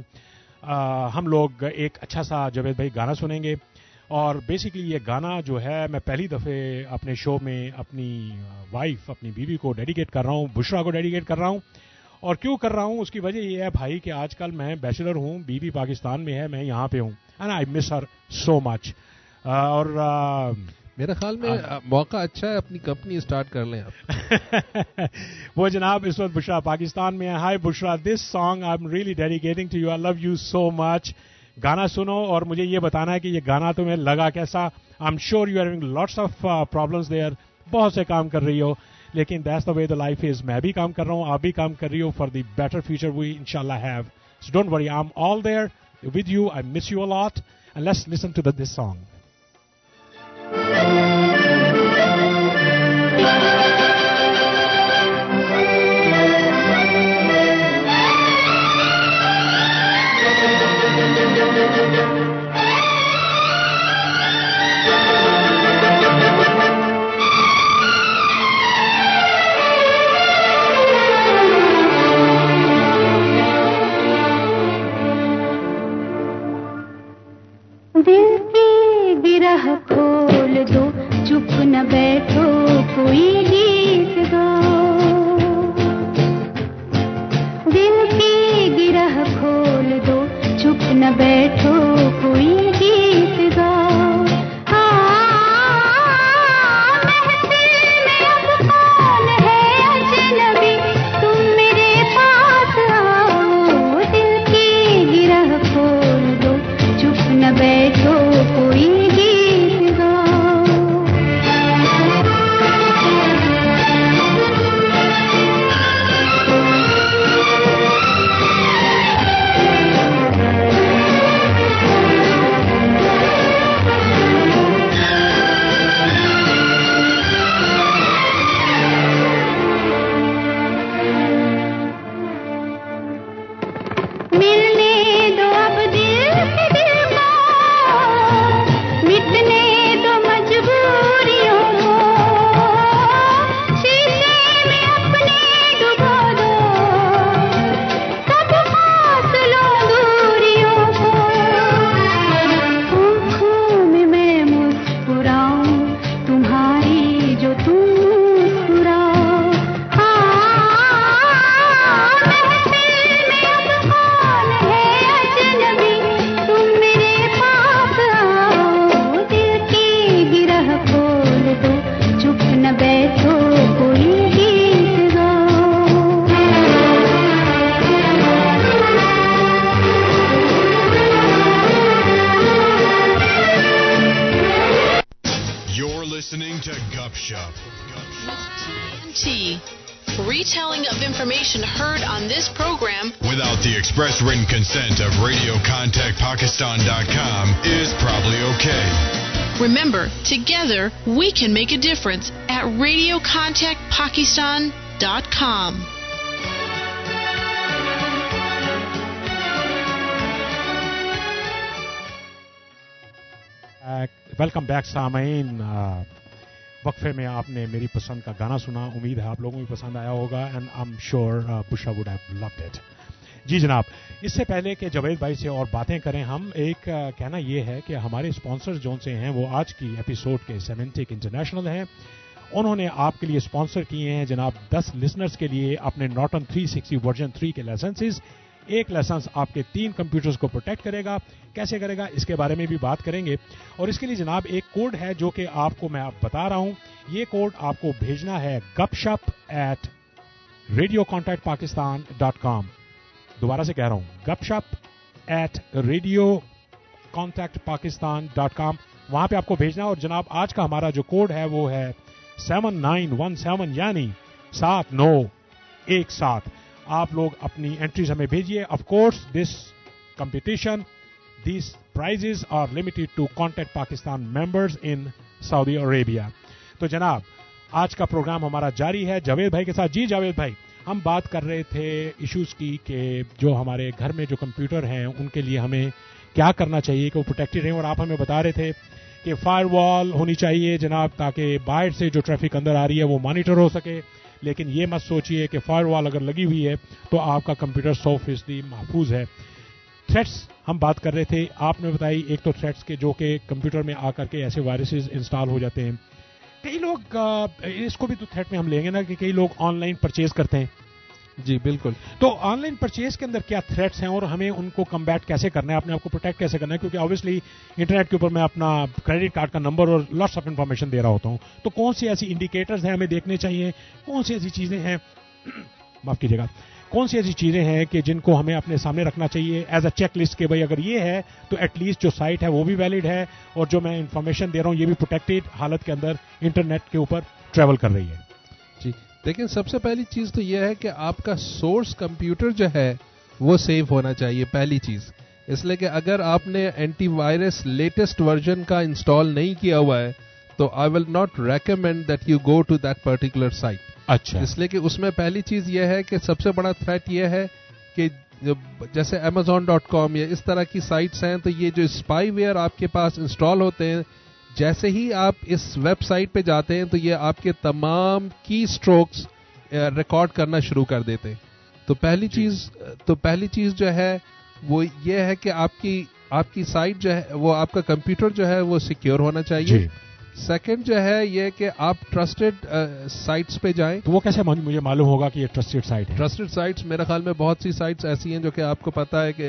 ہم لوگ ایک اچھا سا جاوید بھائی گانا سنیں گے. اور بیسیکلی یہ گانا جو ہے میں پہلی دفعہ اپنے شو میں اپنی وائف اپنی بیوی کو ڈیڈیکیٹ کر رہا ہوں, بشرا کو ڈیڈیکیٹ کر رہا ہوں. اور کیوں کر رہا ہوں اس کی وجہ یہ ہے بھائی کہ آج کل میں بیچلر ہوں, بیوی پاکستان میں ہے, میں یہاں پہ ہوں, اینڈ آئی مس ہر سو مچ. اور میرے خیال میں موقع اچھا ہے اپنی کمپنی اسٹارٹ کر لیں آپ. وہ جناب اس وقت بشرا پاکستان میں ہے. Hi Bushra, this song I am really dedicating to you, I love you so much. گانا سنو اور مجھے یہ بتانا ہے کہ یہ گانا تمہیں لگا کیسا. I am sure you are having lots of problems there, بہت سے کام کر رہی ہو, لیکن that's the way the life is. میں بھی کام کر رہا ہوں, آپ بھی کام کر رہی ہو, for the better future we ان شاء اللہ have. So don't worry, I am all there with you, I miss you a lot, and let's listen to this song. دل کی گرہ کھول دو, T N T. Retelling of information heard on this program without the express written consent of radio contact pakistan dot com is probably okay. Remember, together we can make a difference at radio contact pakistan dot com. Welcome back सामाइन. वक्फे में आपने मेरी पसंद का गाना सुना. उम्मीद है आप लोगों को भी पसंद आया होगा एंड आई एम श्योर पुशा वुड हैव लव्ड इट. जी जनाब, इससे पहले कि जावेद भाई से और बातें करें हम, एक कहना ये है कि हमारे स्पॉन्सर जो से हैं वो आज की एपिसोड के सेमेंटिक इंटरनेशनल हैं. उन्होंने आपके लिए स्पॉन्सर किए हैं जनाब दस लिसनर्स के लिए अपने Norton three sixty version three के लाइसेंसेस. एक लाइसेंस आपके तीन कंप्यूटर्स को प्रोटेक्ट करेगा. कैसे करेगा इसके बारे में भी बात करेंगे. और इसके लिए जनाब एक कोड है जो कि आपको मैं आप बता रहा हूं. ये कोड आपको भेजना है Gupshup at radio contact Pakistan dot com. दोबारा से कह रहा हूं, Gupshup at radio contact Pakistan dot com. वहां पे आपको भेजना. और जनाब आज का हमारा जो कोड है वो है सेवन नाइन वन सेवन, यानी सात नौ एक सात. आप लोग अपनी एंट्रीज हमें भेजिए. Of course this competition, these prizes are limited to Contact Pakistan members in Saudi Arabia. तो जनाब आज का प्रोग्राम हमारा जारी है जावेद भाई के साथ. जी जावेद भाई, हम बात कर रहे थे इश्यूज की कि जो हमारे घर में जो कंप्यूटर हैं उनके लिए हमें क्या करना चाहिए कि वो प्रोटेक्टेड रहें. और आप हमें बता रहे थे कि फायरवॉल होनी चाहिए जनाब, ताकि बाहर से जो ट्रैफिक अंदर आ रही है वो मॉनिटर हो सके. लेकिन ये मत सोचिए कि फायरवॉल अगर लगी हुई है तो आपका कंप्यूटर सौ फीसदी महफूज है. थ्रेट्स हम बात कर रहे थे, आपने बताई एक तो थ्रेट्स के जो कि कंप्यूटर में आकर के ऐसे वायरसेस इंस्टॉल हो जाते हैं. कई लोग, इसको भी तो थ्रेट में हम लेंगे ना कि कई लोग ऑनलाइन परचेज करते हैं. जी बिल्कुल. तो ऑनलाइन परचेज के अंदर क्या थ्रेट्स हैं और हमें उनको कम्बैट कैसे करना है, अपने आप को प्रोटेक्ट कैसे करना है. क्योंकि ऑब्वियसली इंटरनेट के ऊपर मैं अपना क्रेडिट कार्ड का नंबर और लॉट्स ऑफ इन्फॉर्मेशन दे रहा होता हूं. तो कौन सी ऐसी इंडिकेटर्स हैं हमें देखने चाहिए, कौन सी ऐसी चीजें हैं माफ कीजिएगा कौन सी ऐसी चीजें हैं कि जिनको हमें अपने सामने रखना चाहिए एज अ चेक लिस्ट के भाई अगर ये है तो एटलीस्ट जो साइट है वो भी वैलिड है और जो मैं इन्फॉर्मेशन दे रहा हूं ये भी प्रोटेक्टेड हालत के अंदर इंटरनेट के ऊपर ट्रेवल कर रही है. जी देखिए, सबसे पहली चीज तो यह है कि आपका सोर्स कंप्यूटर जो है वो सेव होना चाहिए, पहली चीज. इसलिए कि अगर आपने एंटीवायरस लेटेस्ट वर्जन का इंस्टॉल नहीं किया हुआ है तो I will not recommend that you go to that particular site. अच्छा. इसलिए कि उसमें पहली चीज यह है कि सबसे बड़ा थ्रेट यह है कि जैसे अमेजॉन डॉट कॉम या इस तरह की साइट्स हैं, तो ये जो स्पाईवेयर आपके पास इंस्टॉल होते हैं, जैसे ही आप इस वेबसाइट पे जाते हैं तो ये आपके तमाम की स्ट्रोक्स रिकॉर्ड करना शुरू कर देते हैं. तो पहली चीज तो पहली चीज जो है वो ये है कि आपकी आपकी साइट जो है वो आपका कंप्यूटर जो है वो सिक्योर होना चाहिए. सेकंड जो है ये कि आप ट्रस्टेड साइट्स पे जाएं. तो वो कैसे मुझे मालूम होगा कि ये ट्रस्टेड साइट है? ट्रस्टेड साइट्स मेरे ख्याल में बहुत सी साइट्स ऐसी हैं जो कि आपको पता है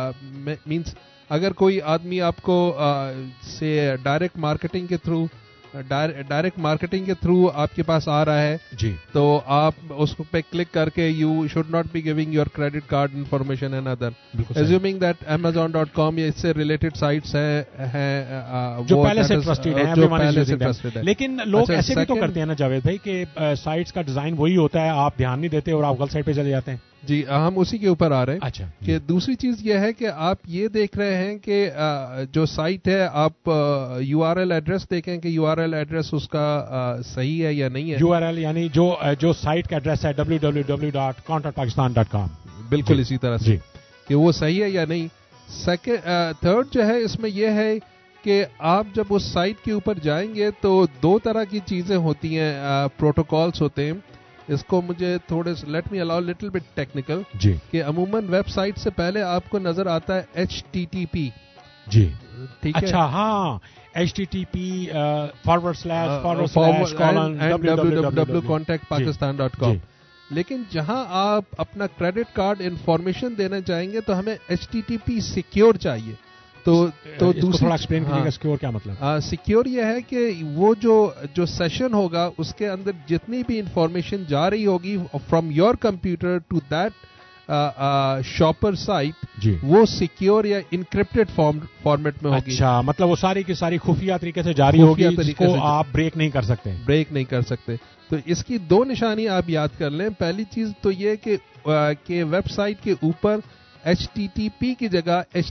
कि मींस अगर कोई आदमी आपको आ, से डायरेक्ट मार्केटिंग के थ्रू डायरेक्ट मार्केटिंग के थ्रू आपके पास आ रहा है जी, तो आप उस पे क्लिक करके you should not be giving your credit card information and other, assuming that Amazon dot com या इससे रिलेटेड साइट्स हैं हैं जो पहले से ट्रस्टेड है, जो पहले से ट्रस्टेड है. लेकिन लोग ऐसे भी तो करते हैं ना जावेद भाई कि साइट्स का डिजाइन वही होता है, आप ध्यान नहीं देते और आप गलत साइट पे चले जाते हैं. जी हम उसी के ऊपर आ रहे हैं. अच्छा. कि दूसरी चीज यह है कि आप ये देख रहे हैं कि जो साइट है आप यूआरएल एड्रेस देखें कि यूआरएल एड्रेस उसका सही है या नहीं है. यूआरएल यानी जो जो साइट का एड्रेस है W W W dot contact Pakistan dot com. बिल्कुल इसी तरह से कि वो सही है या नहीं. सेकेंड थर्ड जो है इसमें यह है कि आप जब उस साइट के ऊपर जाएंगे तो दो तरह की चीजें होती हैं, प्रोटोकॉल्स होते हैं. इसको मुझे थोड़े let me allow little bit technical जी कि अमूमन वेबसाइट से पहले आपको नजर आता है एच टी टी पी. जी ठीक अच्छा, है. हाँ H T T P forward slash forward slash colon W W W contact Pakistan dot com. लेकिन जहां आप अपना क्रेडिट कार्ड इंफॉर्मेशन देना चाहेंगे तो हमें H T T P secure चाहिए. तो तो दूसरा थोड़ा एक्सप्लेन कीजिएगा सिक्योर क्या मतलब? सिक्योर यह है कि वो जो जो सेशन होगा उसके अंदर जितनी भी इंफॉर्मेशन जा रही होगी from your computer to that shopper site جی وہ سیکیور یا انکرپٹڈ فارمیٹ میں ہوگی. اچھا, مطلب وہ ساری کی ساری خفیہ طریقے سے جاری ہوگی, جس کو آپ بریک نہیں کر سکتے. بریک نہیں کر سکتے. تو اس کی دو نشانی آپ یاد کر لیں. پہلی چیز تو یہ کہ کہ ویب سائٹ کے اوپر ایچ ٹی ٹی پی کی جگہ H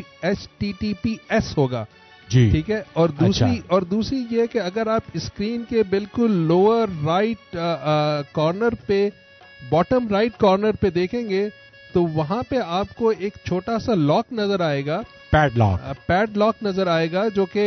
T T P S ہوگا. جی ٹھیک ہے. اور دوسری اچھا. اور دوسری یہ کہ اگر آپ اسکرین کے بالکل لوور رائٹ کارنر پہ, باٹم رائٹ کارنر پہ دیکھیں گے تو وہاں پہ آپ کو ایک چھوٹا سا لاک نظر آئے گا, پیڈ لاک پیڈ لاک نظر آئے گا, جو کہ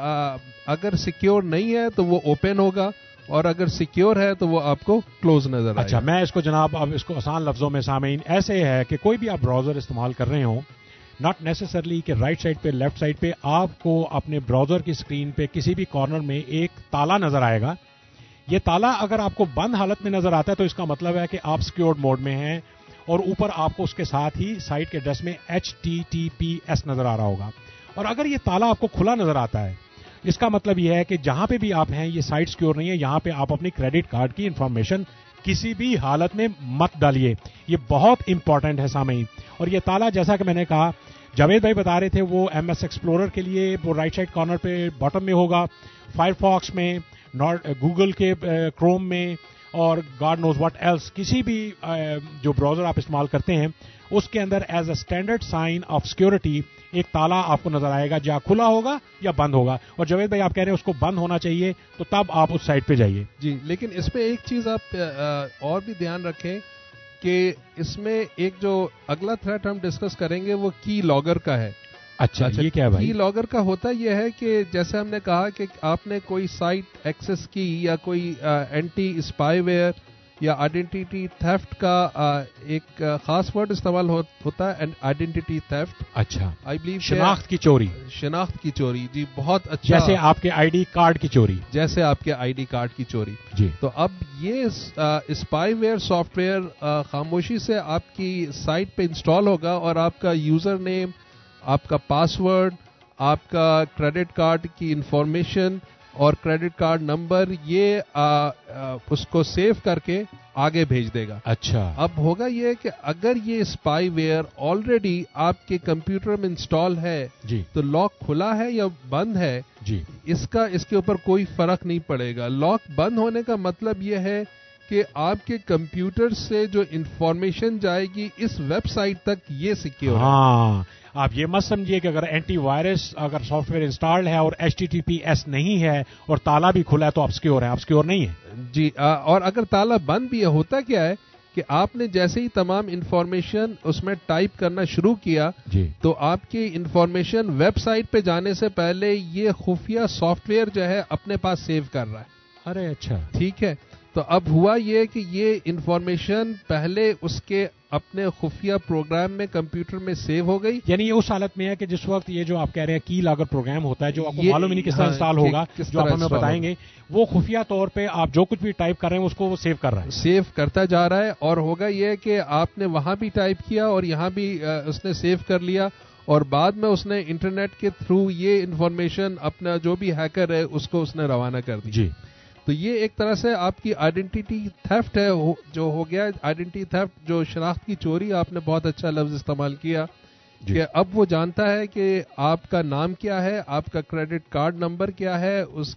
اگر سیکیور نہیں ہے تو وہ اوپن ہوگا, اور اگر سیکیور ہے تو وہ آپ کو کلوز نظر آئے گا. اچھا, میں اس کو جناب اب اس کو آسان لفظوں میں سامعین ایسے ہے کہ کوئی بھی آپ براؤزر استعمال کر رہے ہوں, ناٹ نیسسرلی کہ رائٹ سائڈ پہ لیفٹ سائڈ پہ آپ کو اپنے براؤزر کی اسکرین پہ کسی بھی کارنر میں ایک تالا نظر آئے گا. یہ تالا اگر آپ کو بند حالت میں نظر آتا ہے تو اس کا مطلب ہے کہ آپ سیکیورڈ موڈ میں ہیں, اور اوپر آپ کو اس کے ساتھ ہی سائٹ کے ایڈریس میں H T T P S نظر آ رہا ہوگا. اور اگر یہ تالا آپ کو کھلا نظر آتا ہے, اس کا مطلب یہ ہے کہ جہاں پہ بھی آپ ہیں یہ سائٹ سیکیور نہیں ہے, یہاں پہ آپ اپنی کریڈٹ کارڈ کی انفارمیشن کسی بھی حالت میں مت ڈالیے. یہ بہت امپورٹنٹ ہے سامعین. اور یہ تالا جیسا کہ میں نے کہا, جاوید بھائی بتا رہے تھے, وہ ایم ایس ایکسپلورر کے لیے وہ رائٹ سائڈ کارنر پہ باٹم میں ہوگا, فائر فاکس میں, گوگل کے کروم میں, اور گاڈ نوز واٹ ایلس کسی بھی جو براؤزر آپ استعمال کرتے ہیں اس کے اندر as a standard sign of security ایک تالا آپ کو نظر آئے گا, جہاں کھلا ہوگا یا بند ہوگا. اور جاوید بھائی آپ کہہ رہے ہیں اس کو بند ہونا چاہیے, تو تب آپ اس سائٹ پہ جائیے. جی, لیکن اس میں ایک چیز آپ اور بھی دھیان رکھیں کہ اس میں ایک جو اگلا تھریٹ ہم ڈسکس کریں گے وہ کی لاگر کا ہے. اچھا, یہ کیا ہے بھائی؟ کی لاگر کا ہوتا یہ ہے کہ جیسے ہم نے کہا کہ آپ نے کوئی سائٹ ایکسس کی یا کوئی اینٹی اسپائی ویئر یا آئیڈینٹی تھیفٹ کا ایک خاص ورڈ استعمال ہوتا ہے, آئیڈینٹی تھیفٹ. اچھا, آئی بلیو شناخت کی چوری. شناخت کی چوری, جی, بہت اچھا. جیسے آپ کے آئی ڈی کارڈ کی چوری. جیسے آپ کے آئی ڈی کارڈ کی چوری. جی, تو اب یہ اسپائی ویئر سافٹ ویئر خاموشی سے آپ کی سائٹ پہ انسٹال ہوگا, اور آپ کا یوزر نیم, آپ کا پاس ورڈ, آپ کا کریڈٹ کارڈ کی انفارمیشن اور کریڈٹ کارڈ نمبر, یہ آ, آ, اس کو سیو کر کے آگے بھیج دے گا. اچھا, اب ہوگا یہ کہ اگر یہ اسپائی ویئر آلریڈی آپ کے کمپیوٹر میں انسٹال ہے, جی, تو لاک کھلا ہے یا بند ہے, جی, اس کا اس کے اوپر کوئی فرق نہیں پڑے گا. لاک بند ہونے کا مطلب یہ ہے کہ آپ کے کمپیوٹر سے جو انفارمیشن جائے گی اس ویب سائٹ تک یہ سیکیور ہے. ہاں, آپ یہ مت سمجھیے کہ اگر اینٹی وائرس اگر سافٹ ویئر انسٹالڈ ہے اور H T T P S نہیں ہے اور تالا بھی کھلا ہے تو آپ سیکیور ہیں. آپ سیکیور نہیں ہیں. جی, اور اگر تالا بند بھی ہے, ہوتا کیا ہے کہ آپ نے جیسے ہی تمام انفارمیشن اس میں ٹائپ کرنا شروع کیا, جی, تو آپ کی انفارمیشن ویب سائٹ پہ جانے سے پہلے یہ خفیہ سافٹ ویئر جو ہے اپنے پاس سیو کر رہا ہے. ارے اچھا, ٹھیک ہے. تو اب ہوا یہ کہ یہ انفارمیشن پہلے اس کے اپنے خفیہ پروگرام میں کمپیوٹر میں سیو ہو گئی. یعنی یہ اس حالت میں ہے کہ جس وقت یہ جو آپ کہہ رہے ہیں کی لاگر پروگرام ہوتا ہے, جو آپ کو یہ معلوم ہی نہیں کس طرح ہاں, انسٹال ہوگا, جو آپ ہمیں install بتائیں گے, وہ خفیہ طور پہ آپ جو کچھ بھی ٹائپ کر رہے ہیں اس کو وہ سیو کر رہا ہے. سیو کرتا جا رہا ہے, اور ہوگا یہ کہ آپ نے وہاں بھی ٹائپ کیا اور یہاں بھی اس نے سیو کر لیا, اور بعد میں اس نے انٹرنیٹ کے تھرو یہ انفارمیشن اپنا جو بھی ہیکر ہے اس کو اس نے روانہ کر دی. جی, تو یہ ایک طرح سے آپ کی آئیڈینٹی تھیفٹ ہے جو ہو گیا. آئیڈینٹی تھیفٹ, جو شناخت کی چوری, آپ نے بہت اچھا لفظ استعمال کیا, جی, کہ اب وہ جانتا ہے کہ آپ کا نام کیا ہے, آپ کا کریڈٹ کارڈ نمبر کیا ہے, اس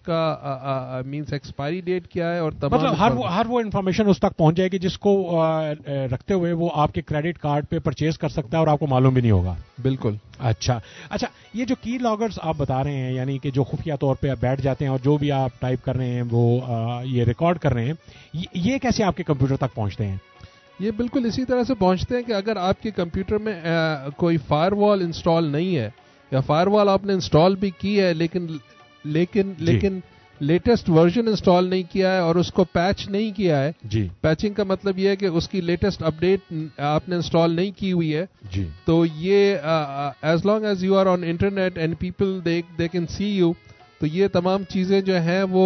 کا مینس ایکسپائری ڈیٹ کیا ہے, اور تمام مطلب ہر وہ ہر وہ انفارمیشن اس تک پہنچ جائے گی جس کو رکھتے ہوئے وہ آپ کے کریڈٹ کارڈ پہ پرچیز کر سکتا ہے اور آپ کو معلوم بھی نہیں ہوگا. بالکل. اچھا اچھا, یہ جو کی لاگرز آپ بتا رہے ہیں, یعنی کہ جو خفیہ طور پہ بیٹھ جاتے ہیں اور جو بھی آپ ٹائپ کر رہے ہیں وہ یہ ریکارڈ کر رہے ہیں, یہ کیسے آپ کے کمپیوٹر تک پہنچتے ہیں؟ یہ بالکل اسی طرح سے پہنچتے ہیں کہ اگر آپ کے کمپیوٹر میں کوئی فائر وال انسٹال نہیں ہے, یا فائر وال آپ نے انسٹال بھی کی ہے لیکن لیکن جی. لیکن لیٹسٹ ورژن انسٹال نہیں کیا ہے اور اس کو پیچ نہیں کیا ہے. جی, پیچنگ کا مطلب یہ ہے کہ اس کی لیٹسٹ اپڈیٹ آپ نے انسٹال نہیں کی ہوئی ہے. جی, تو یہ as long as you are on internet and people they they can see you, تو یہ تمام چیزیں جو ہیں وہ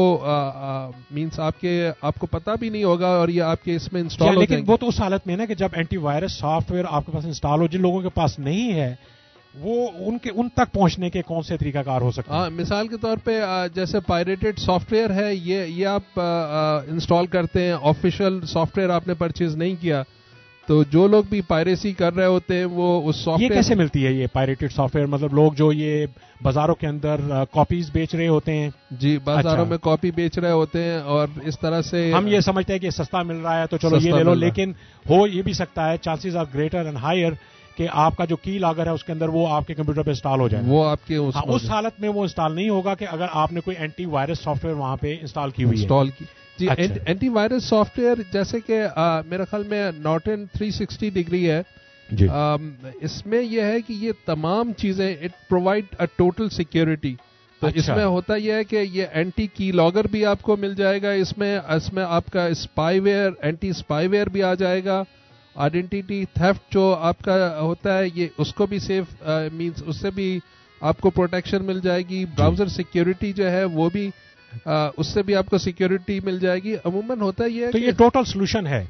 مینس آپ کے آپ کو پتہ بھی نہیں ہوگا اور یہ آپ کے اس میں انسٹال ہو جائیں گے. لیکن وہ تو اس حالت میں نا کہ جب اینٹی وائرس سافٹ ویئر آپ کے پاس انسٹال ہو, جن لوگوں کے پاس نہیں ہے وہ ان کے ان تک پہنچنے کے کون سے طریقہ کار ہو سکتے ہیں؟ ہاں, مثال کے طور پہ جیسے پائریٹڈ سافٹ ویئر ہے, یہ یہ آپ انسٹال کرتے ہیں, آفیشیل سافٹ ویئر آپ نے پرچیز نہیں کیا, تو جو لوگ بھی پائریسی کر رہے ہوتے ہیں وہ اس سافٹ یہ ویئر کیسے ملتی ہے یہ پائریٹڈ سافٹ ویئر؟ مطلب لوگ جو یہ بازاروں کے اندر کاپیز بیچ رہے ہوتے ہیں؟ جی بازاروں اچھا. میں کاپی بیچ رہے ہوتے ہیں اور اس طرح سے ہم یہ سمجھتے ہیں کہ سستا مل رہا ہے تو چلو یہ لے لو, لیکن ہو یہ بھی سکتا ہے chances are greater and higher کہ آپ کا جو کی لاگر ہے اس کے اندر وہ آپ کے کمپیوٹر پہ انسٹال ہو جائے. وہ آپ کے اس, ہاں, اس حالت میں وہ انسٹال نہیں ہوگا کہ اگر آپ نے کوئی اینٹی وائرس سافٹ ویئر وہاں پہ انسٹال کی ہوئی ہے. انسٹال کی جی اچھا. اینٹی وائرس سافٹ ویئر جیسے کہ میرا خیال میں نارٹن تھری سکسٹی ڈگری ہے جی. اس میں یہ ہے کہ یہ تمام چیزیں it provide a total security. تو اس میں ہوتا یہ ہے کہ یہ اینٹی کی لاگر بھی آپ کو مل جائے گا, اس میں اس میں آپ کا spyware anti spy where بھی آ جائے گا, آئیڈینٹی تھیفٹ جو آپ کا ہوتا ہے یہ اس کو بھی سیف مینس اس سے بھی آپ کو پروٹیکشن مل جائے گی. براؤزر سیکیورٹی جو ہے وہ بھی اس سے بھی آپ کو سیکیورٹی مل جائے گی. عموماً ہوتا یہ ہے تو یہ ٹوٹل سولوشن ہے.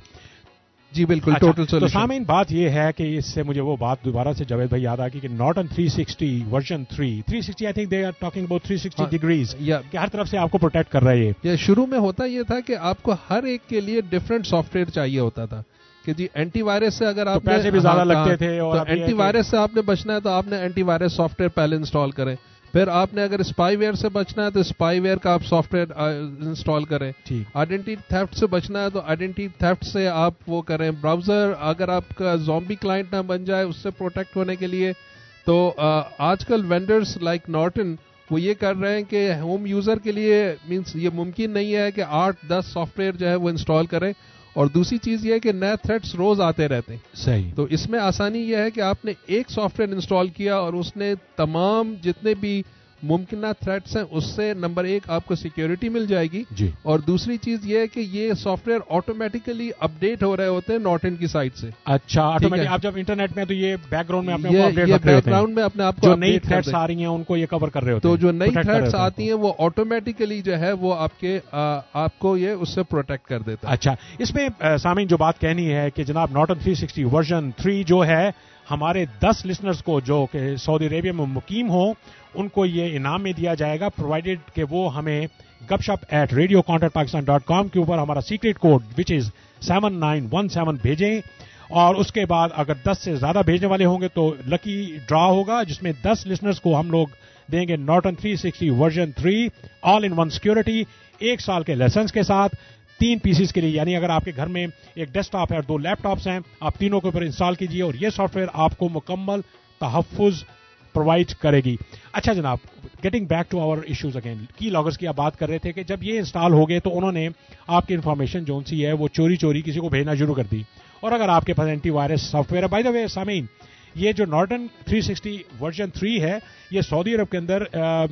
جی بالکل ٹوٹل سولوشن. تو سامعین بات یہ ہے کہ اس سے مجھے وہ بات دوبارہ سے جاوید بھائی یاد آ گئی کہ Norton three sixty version three three sixty I think they are talking about three sixty degrees کہ ہر طرف سے آپ کو پروٹیکٹ کر رہے ہیں. یہ شروع میں ہوتا یہ تھا کہ آپ کو ہر ایک کے لیے ڈفرینٹ سافٹ ویئر چاہیے ہوتا تھا کہ جی اینٹی وائرس سے اگر آپ پیسے بھی زیادہ لگتے تھے اور اینٹی وائرس سے آپ نے بچنا ہے تو آپ نے اینٹی وائرس سافٹ ویئر پہلے انسٹال کریں. پھر آپ نے اگر اسپائی ویئر سے بچنا ہے تو اسپائی ویئر کا آپ سافٹ ویئر انسٹال کریں. آئیڈینٹی تھیفٹ سے بچنا ہے تو آئیڈینٹی تھیفٹ سے آپ وہ کریں. براؤزر اگر آپ کا زومبی کلائنٹ نہ بن جائے اس سے پروٹیکٹ ہونے کے لیے تو آج کل وینڈرز لائک نارٹن وہ یہ کر رہے ہیں کہ ہوم یوزر کے لیے مینس یہ ممکن نہیں ہے کہ آٹھ دس سافٹ ویئر جو ہے وہ انسٹال کریں. اور دوسری چیز یہ ہے کہ نئے تھریٹس روز آتے رہتے ہیں. صحیح. تو اس میں آسانی یہ ہے کہ آپ نے ایک سافٹ ویئر انسٹال کیا اور اس نے تمام جتنے بھی ممکنہ تھریٹس ہیں اس سے نمبر ایک آپ کو سیکیورٹی مل جائے گی جی. اور دوسری چیز یہ ہے کہ یہ سافٹ ویئر آٹومیٹیکلی اپڈیٹ ہو رہے ہوتے ہیں نارٹن کی سائٹ سے. اچھا آٹومیٹک آپ جب انٹرنیٹ میں تو یہ بیک گراؤنڈ میں اپنے یہ بیک گراؤنڈ میں اپنے آپ کو جو نئی تھریٹس آ رہی ہیں ان کو یہ کور کر رہے ہوتے ہیں. تو جو نئی تھریٹس آتی ہیں وہ آٹومیٹیکلی جو ہے وہ آپ کے آپ کو یہ اس سے پروٹیکٹ کر دیتا ہے. اچھا اس میں سامعین جو بات کہنی ہے کہ جناب Norton three sixty version three جو ہے ہمارے دس لسنرز کو جو کہ سعودی عربیہ میں مقیم ہوں ان کو یہ انعام میں دیا جائے گا پرووائڈیڈ کہ وہ ہمیں گپ شپ at radio contact Pakistan dot com کے اوپر ہمارا secret code which is seven nine one seven بھیجیں. اور اس کے بعد اگر دس سے زیادہ بھیجنے والے ہوں گے تو لکی ڈرا ہوگا جس میں دس لسنرز کو ہم لوگ دیں گے Norton three sixty version three all in one security ایک سال کے لائسنس کے ساتھ تین پیسز کے لیے. یعنی اگر آپ کے گھر میں ایک ڈیسک ٹاپ ہے اور دو لیپ ٹاپس ہیں آپ تینوں کے اوپر انسٹال کیجیے اور یہ سافٹ ویئر آپ کو مکمل تحفظ پرووائڈ کرے گی. اچھا جناب getting back to our issues again کی لاگرز کی آپ بات کر رہے تھے کہ جب یہ انسٹال ہو گئے تو انہوں نے آپ کی انفارمیشن جو سی ہے وہ چوری چوری کسی کو بھیجنا شروع کر دی. اور اگر آپ کے پاس اینٹی وائرس سافٹ ویئر ہے بائی دا وے سامعین یہ جو Norton three sixty version three ہے یہ سعودی عرب کے اندر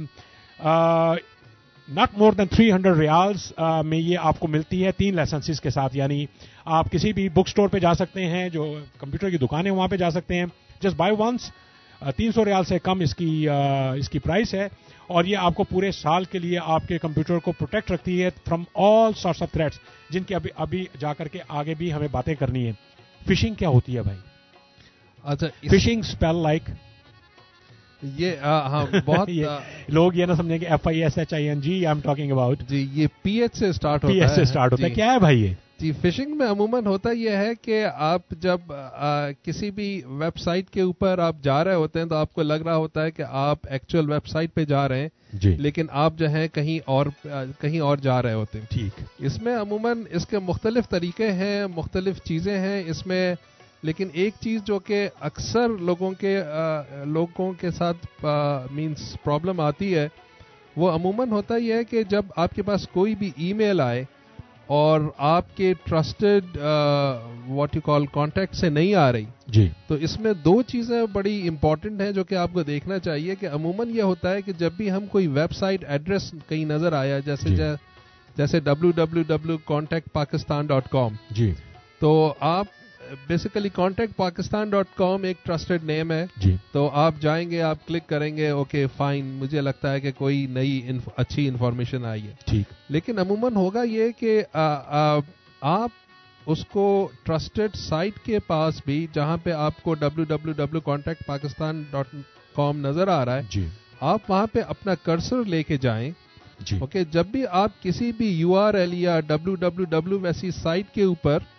not more than three hundred riyals میں یہ آپ کو ملتی ہے تین لائسنسز کے ساتھ. یعنی آپ کسی بھی بک اسٹور پہ جا سکتے ہیں جو کمپیوٹر کی دکانیں وہاں پہ جا سکتے ہیں جسٹ بائی ونس. تین سو ریال سے کم اس کی اس کی پرائس ہے اور یہ آپ کو پورے سال کے لیے آپ کے کمپیوٹر کو پروٹیکٹ رکھتی ہے from all sorts of threats جن کی ابھی ابھی جا کر کے آگے بھی ہمیں باتیں کرنی ہے. فشنگ کیا ہوتی ہے بھائی؟ اچھا فشنگ اسپیل لائک یہ ہاں بہت لوگ یہ نہ سمجھیں کہ F I S H I N G I'm talking about جی یہ پی ایچ سے اسٹارٹ ہوتا ہے. پی ایچ سے اسٹارٹ ہوتا ہے کیا ہے بھائی یہ؟ جی فشنگ میں عموماً ہوتا یہ ہے کہ آپ جب آ, کسی بھی ویب سائٹ کے اوپر آپ جا رہے ہوتے ہیں تو آپ کو لگ رہا ہوتا ہے کہ آپ ایکچوئل ویب سائٹ پہ جا رہے ہیں جی. لیکن آپ جو ہیں کہیں اور کہیں اور جا رہے ہوتے ہیں. ٹھیک. اس میں عموماً اس کے مختلف طریقے ہیں مختلف چیزیں ہیں اس میں. لیکن ایک چیز جو کہ اکثر لوگوں کے آ, لوگوں کے ساتھ مینس پرابلم آتی ہے وہ عموماً ہوتا یہ ہے کہ جب آپ کے پاس کوئی بھی ای میل آئے اور آپ کے trusted what you call contact سے نہیں آ رہی جی تو اس میں دو چیزیں بڑی امپورٹنٹ ہیں جو کہ آپ کو دیکھنا چاہیے کہ عموماً یہ ہوتا ہے کہ جب بھی ہم کوئی ویب سائٹ ایڈریس کہیں نظر آیا جیسے جی. جیسے W W W contact Pakistan dot com جی تو آپ basically contact Pakistan dot com ایک ٹرسٹڈ نیم ہے جی. تو آپ جائیں گے آپ کلک کریں گے اوکے فائن مجھے لگتا ہے کہ کوئی نئی انف, اچھی انفارمیشن آئی ہے ٹھیک. لیکن عموماً ہوگا یہ کہ آ, آ, آپ اس کو ٹرسٹڈ سائٹ کے پاس بھی جہاں پہ آپ کو W W W contact Pakistan dot com نظر آ رہا ہے جی. آپ وہاں پہ اپنا کرسر لے کے جائیں جی. اوکے جب بھی آپ کسی بھی یو آر ایل یا ڈبلو ڈبلو ڈبلو ویسی سائٹ کے اوپر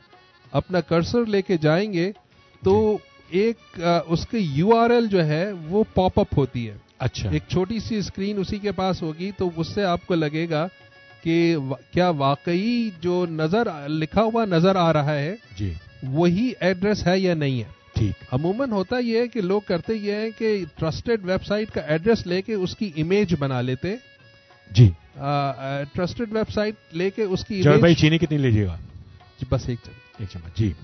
اپنا کرسر لے کے جائیں گے تو ایک اس کی یو آر ایل جو ہے وہ پاپ اپ ہوتی ہے. اچھا. ایک چھوٹی سی اسکرین اسی کے پاس ہوگی, تو اس سے آپ کو لگے گا کہ کیا واقعی جو نظر لکھا ہوا نظر آ رہا ہے جی وہی ایڈریس ہے یا نہیں ہے. ٹھیک. عموماً ہوتا یہ ہے کہ لوگ کرتے یہ ہیں کہ ٹرسٹڈ ویب سائٹ کا ایڈریس لے کے اس کی امیج بنا لیتے. جی ٹرسٹڈ ویب سائٹ لے کے اس کی بھائی چینی کتنی لیجیے گا؟ بس ایک چمچ. ایک چمچ. جی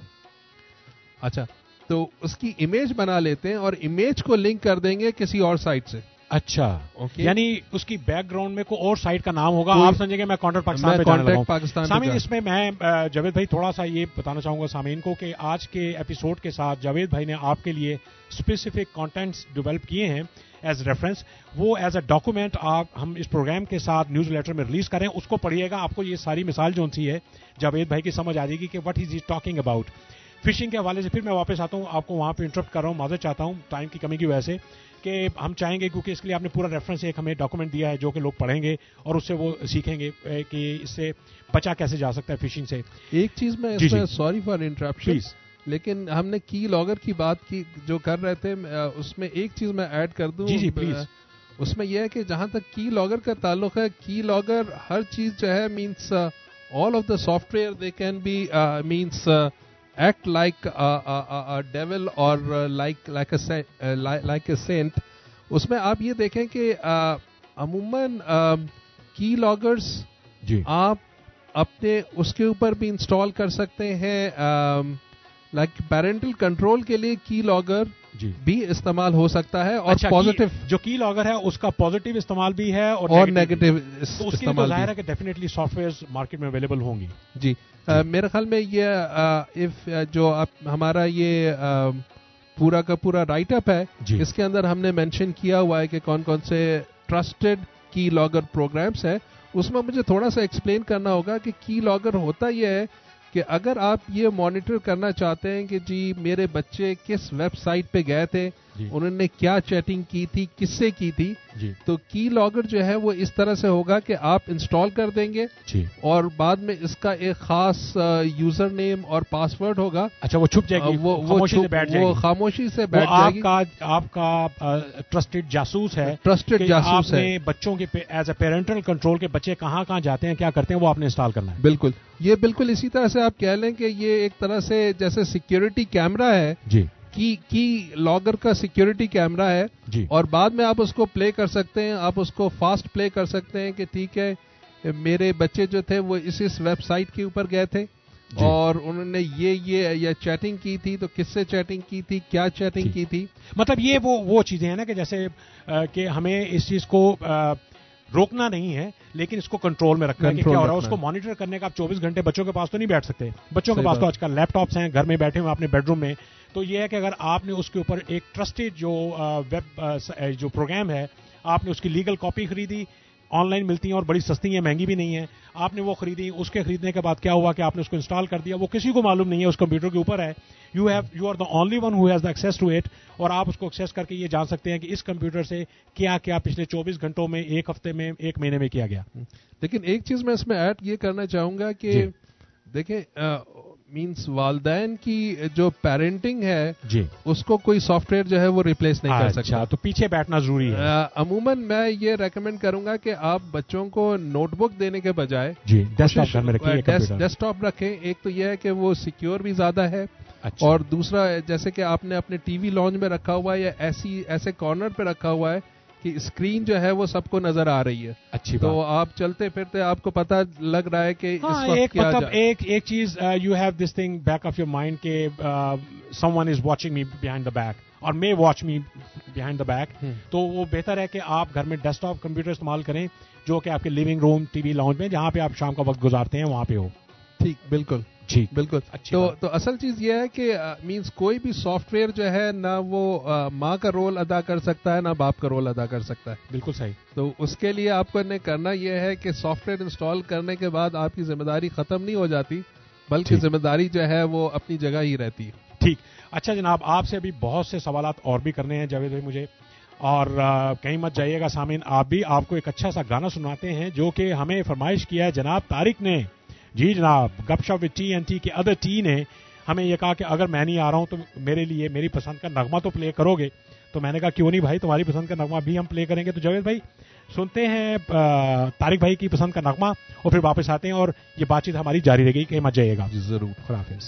اچھا, تو اس کی امیج بنا لیتے ہیں اور امیج کو لنک کر دیں گے کسی اور سائٹ سے. اچھا, okay. یعنی اس کی بیک گراؤنڈ میں کوئی اور سائٹ کا نام ہوگا, آپ سمجھیں گے میں کانٹیکٹ پاکستان پہ جانے لگا ہوں. سامعین, اس میں میں جاوید بھائی تھوڑا سا یہ بتانا چاہوں گا سامعین کو کہ آج کے ایپیسوڈ کے ساتھ جاوید بھائی نے آپ کے لیے اسپیسیفک کانٹینٹس ڈیولپ کیے ہیں ایز ریفرنس. وہ ایز اے ڈاکومنٹ آپ ہم اس پروگرام کے ساتھ نیوز لیٹر میں ریلیز کریں, اس کو پڑھیے گا, آپ کو یہ ساری مثال جو سی ہے جاوید بھائی کی سمجھ آ جائے گی کہ what is he talking about. Phishing کے حوالے سے پھر میں واپس آتا ہوں, آپ کو وہاں پہ انٹرپٹ کر رہا ہوں, معذرت چاہتا ہوں ٹائم کی کمی کی وجہ سے, کہ ہم چاہیں گے کیونکہ اس کے لیے آپ نے پورا ریفرنس ایک ہمیں ڈاکومنٹ دیا ہے جو کہ لوگ پڑھیں گے اور اس سے وہ سیکھیں گے کہ اس سے بچا کیسے جا سکتا ہے فشنگ سے. ایک چیز میں اس میں سوری فار انٹرپشن, لیکن ہم نے کی لاگر کی بات کی جو کر رہے تھے, اس میں ایک چیز میں ایڈ کر دوں. جی جی پلیز. اس میں یہ ہے کہ جہاں تک کی لاگر کا تعلق ہے, کی لاگر ہر چیز جو ہے means all of the software they can be means act like devil اور لائک لائک اے سینٹ. اس میں آپ یہ دیکھیں کہ عموماً کی لاگرز جی آپ اپنے اس کے اوپر بھی انسٹال کر سکتے ہیں. لائک پیرنٹل کنٹرول کے لیے کی لاگر جی بھی استعمال ہو سکتا ہے, اور اچھا, پازیٹیو جو کی لاگر ہے اس کا پازیٹیو استعمال بھی ہے اور نیگیٹو استعمال. اس کے لیے ظاہر ہے کہ ڈیفینیٹلی سافٹ ویئر مارکیٹ میں اویلیبل ہوں گی. جی میرے خیال میں یہ جو ہمارا یہ پورا کا پورا رائٹ اپ ہے اس کے اندر ہم نے مینشن کیا ہوا ہے کہ کون کون سے ٹرسٹڈ کی لاگر پروگرامس ہیں. اس میں مجھے تھوڑا سا ایکسپلین کرنا ہوگا کہ کی لاگر ہوتا یہ ہے کہ اگر آپ یہ مانیٹر کرنا چاہتے ہیں کہ جی میرے بچے کس ویب سائٹ پہ گئے تھے, انہوں نے کیا چیٹنگ کی تھی, کس سے کی تھی, تو کی لاگر جو ہے وہ اس طرح سے ہوگا کہ آپ انسٹال کر دیں گے اور بعد میں اس کا ایک خاص یوزر نیم اور پاس ورڈ ہوگا. اچھا, وہ چھپ جائے گی, وہ خاموشی سے بیٹھ جائے گی, وہ خاموشی سے بیٹھ جائے گی. آپ کا ٹرسٹڈ جاسوس ہے, ٹرسٹڈ جاسوس ہے. بچوں کے ایز اے پیرنٹل کنٹرول کے بچے کہاں کہاں جاتے ہیں, کیا کرتے ہیں, وہ آپ نے انسٹال کرنا ہے. بالکل, یہ بالکل اسی طرح سے آپ کہہ لیں کہ یہ ایک طرح سے جیسے سیکیورٹی کیمرہ ہے. جی کی کی لاگر کا سیکیورٹی کیمرہ ہے. جی اور بعد میں آپ اس کو پلے کر سکتے ہیں, آپ اس کو فاسٹ پلے کر سکتے ہیں کہ ٹھیک ہے میرے بچے جو تھے وہ اس اس ویب سائٹ کے اوپر گئے تھے اور انہوں نے یہ یہ یا چیٹنگ کی تھی, تو کس سے چیٹنگ کی تھی, کیا چیٹنگ کی تھی. مطلب یہ وہ وہ چیزیں ہیں نا کہ جیسے کہ ہمیں اس چیز کو روکنا نہیں ہے لیکن اس کو کنٹرول میں رکھنا ہے کہ کیا ہو رہا ہے. اس کو مانیٹر کرنے کا آپ چوبیس گھنٹے بچوں کے پاس تو نہیں بیٹھ سکتے. بچوں کے پاس تو آج کل لیپ ٹاپس ہیں, گھر میں بیٹھے ہوئے اپنے بیڈ روم میں. تو یہ ہے کہ اگر آپ نے اس کے اوپر ایک ٹرسٹڈ جو ویب جو پروگرام ہے, آپ نے اس کی لیگل کاپی خریدی, آن لائن ملتی ہیں اور بڑی سستی ہیں, مہنگی بھی نہیں ہے, آپ نے وہ خریدی. اس کے خریدنے کے بعد کیا ہوا کہ آپ نے اس کو انسٹال کر دیا, وہ کسی کو معلوم نہیں ہے, اس کمپیوٹر کے اوپر ہے. You have you are the only one who has the access to it, اور آپ اس کو ایکسیس کر کے یہ جان سکتے ہیں کہ اس کمپیوٹر سے کیا کیا پچھلے چوبیس گھنٹوں میں, ایک ہفتے میں, ایک مہینے میں کیا گیا. لیکن ایک چیز میں اس میں ایڈ یہ کرنا چاہوں گا کہ دیکھیں مینس والدین کی جو پیرنٹنگ ہے جی اس کو کوئی سافٹ ویئر جو ہے وہ ریپلیس نہیں کر سکتا. تو پیچھے بیٹھنا ضروری ہے. عموماً میں یہ ریکمینڈ کروں گا کہ آپ بچوں کو نوٹ بک دینے کے بجائے جی ڈیسک ٹاپ رکھیں. ایک تو یہ ہے کہ وہ سیکیور بھی زیادہ ہے, اور دوسرا جیسے کہ آپ نے اپنے ٹی وی لانچ میں رکھا ہوا ہے یا ایسی ایسے کارنر پہ رکھا ہوا ہے کہ اسکرین جو ہے وہ سب کو نظر آ رئی ہے. اچھی تو آپ چلتے پھرتے آپ کو پتہ لگ رہا ہے کہ اس وقت ایک کیا مطلب ایک ایک چیز you have this thing back of your mind کہ someone is watching me behind the back اور may watch me behind the back. تو وہ بہتر ہے کہ آپ گھر میں ڈیسک ٹاپ کمپیوٹر استعمال کریں جو کہ آپ کے living room, T V lounge میں جہاں پہ آپ شام کا وقت گزارتے ہیں وہاں پہ ہو. ٹھیک, بالکل ٹھیک, بالکل. تو تو اصل چیز یہ ہے کہ مینس کوئی بھی سافٹ ویئر جو ہے نہ وہ ماں کا رول ادا کر سکتا ہے نہ باپ کا رول ادا کر سکتا ہے. بالکل صحیح. تو اس کے لیے آپ کو نے کرنا یہ ہے کہ سافٹ ویئر انسٹال کرنے کے بعد آپ کی ذمہ داری ختم نہیں ہو جاتی, بلکہ ذمہ داری جو ہے وہ اپنی جگہ ہی رہتی ہے. ٹھیک. اچھا جناب, آپ سے ابھی بہت سے سوالات اور بھی کرنے ہیں جاوید بھائی مجھے, اور کہیں مت جائیے گا سامعین. آپ بھی آپ کو ایک اچھا سا گانا سناتے ہیں جو کہ ہمیں فرمائش کیا ہے جناب طارق نے. جی جناب, گپ شپ وتھ ٹی این ٹی کے ادر ٹی نے ہمیں یہ کہا کہ اگر میں نہیں آ رہا ہوں تو میرے لیے میری پسند کا نغمہ تو پلے کرو گے. تو میں نے کہا کیوں نہیں بھائی, تمہاری پسند کا نغمہ بھی ہم پلے کریں گے. تو جاوید بھائی سنتے ہیں طارق بھائی کی پسند کا نغمہ اور پھر واپس آتے ہیں اور یہ بات چیت ہماری جاری رہے گی کہ مت جائیے گا. جی ضرور. خدا حافظ.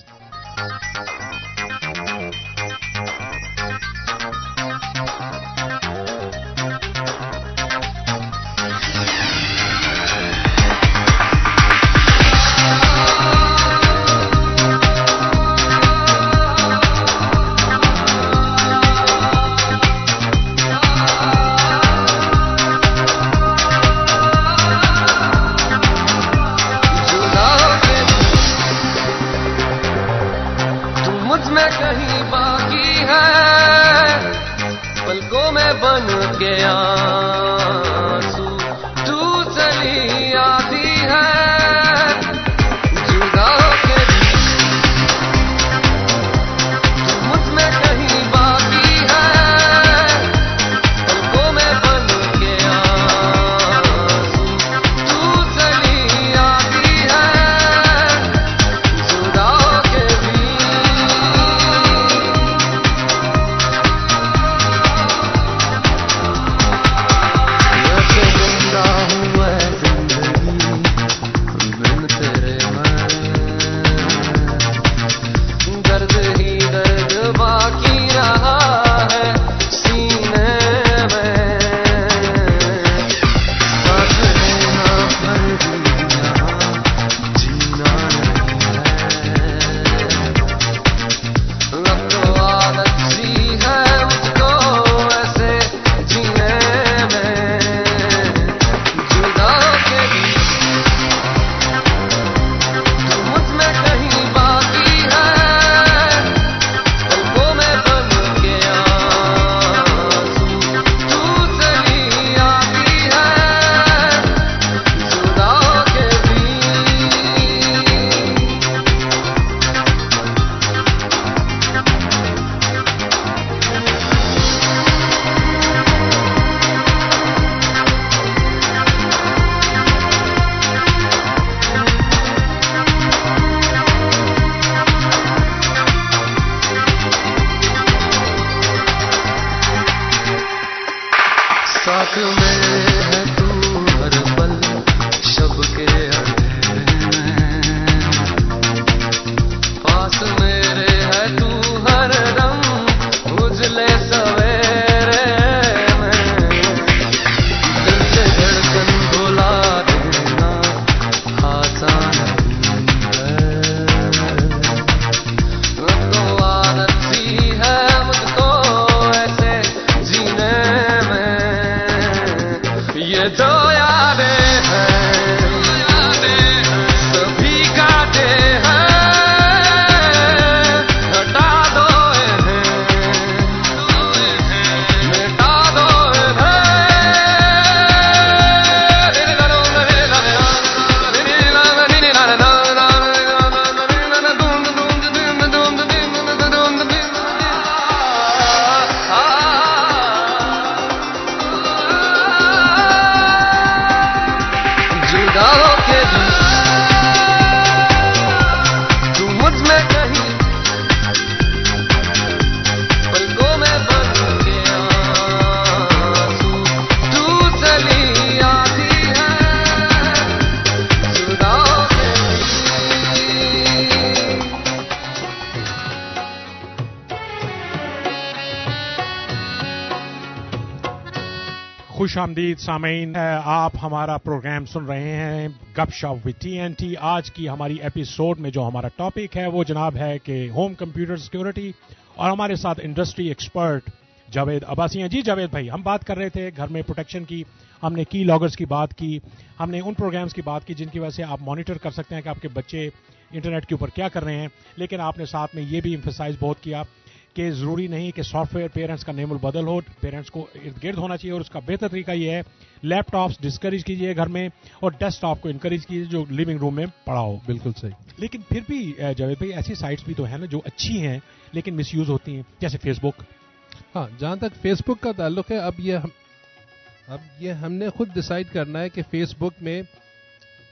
خوش آمدید سامعین, آپ ہمارا پروگرام سن رہے ہیں گپ شپ وتھ ٹی این ٹی. آج کی ہماری ایپیسوڈ میں جو ہمارا ٹاپک ہے وہ جناب ہے کہ ہوم کمپیوٹر سیکیورٹی, اور ہمارے ساتھ انڈسٹری ایکسپرٹ جاوید عباسی ہیں. جی جاوید بھائی, ہم بات کر رہے تھے گھر میں پروٹیکشن کی, ہم نے کی لاگرز کی بات کی, ہم نے ان پروگرامز کی بات کی جن کی وجہ سے آپ مانیٹر کر سکتے ہیں کہ آپ کے بچے انٹرنیٹ کے اوپر کیا کر رہے ہیں. لیکن آپ نے ساتھ میں یہ بھی ایمفسائز بہت کیا کہ ضروری نہیں کہ سافٹ ویئر پیرنٹس کا نیم البدل ہو, پیرنٹس کو ارد گرد ہونا چاہیے, اور اس کا بہتر طریقہ یہ ہے لیپ ٹاپس ڈسکریج کیجیے گھر میں, اور ڈیسک ٹاپ کو انکریج کیجیے جو لیونگ روم میں پڑا ہو. بالکل صحیح. لیکن پھر بھی جاوید بھائی ایسی سائٹس بھی تو ہیں نا جو اچھی ہیں لیکن مس یوز ہوتی ہیں, جیسے فیس بک. ہاں, جہاں تک فیس بک کا تعلق ہے, اب یہ ہم اب یہ ہم نے خود ڈیسائیڈ کرنا ہے کہ فیس بک میں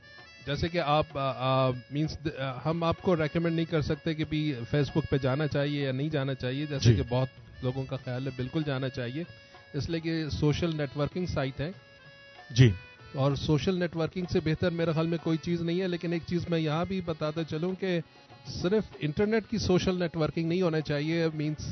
جیسے کہ آپ مینس ہم آپ کو ریکمینڈ نہیں کر سکتے کہ بھی فیس بک پہ جانا چاہیے یا نہیں جانا چاہیے، جیسے کہ بہت لوگوں کا خیال ہے بالکل جانا چاہیے، اس لیے کہ سوشل نیٹ ورکنگ سائٹ ہے جی، اور سوشل نیٹ ورکنگ سے بہتر میرے خیال میں کوئی چیز نہیں ہے. لیکن ایک چیز میں یہاں بھی بتاتا چلوں کہ صرف انٹرنیٹ کی سوشل نیٹ ورکنگ نہیں ہونا چاہیے، مینس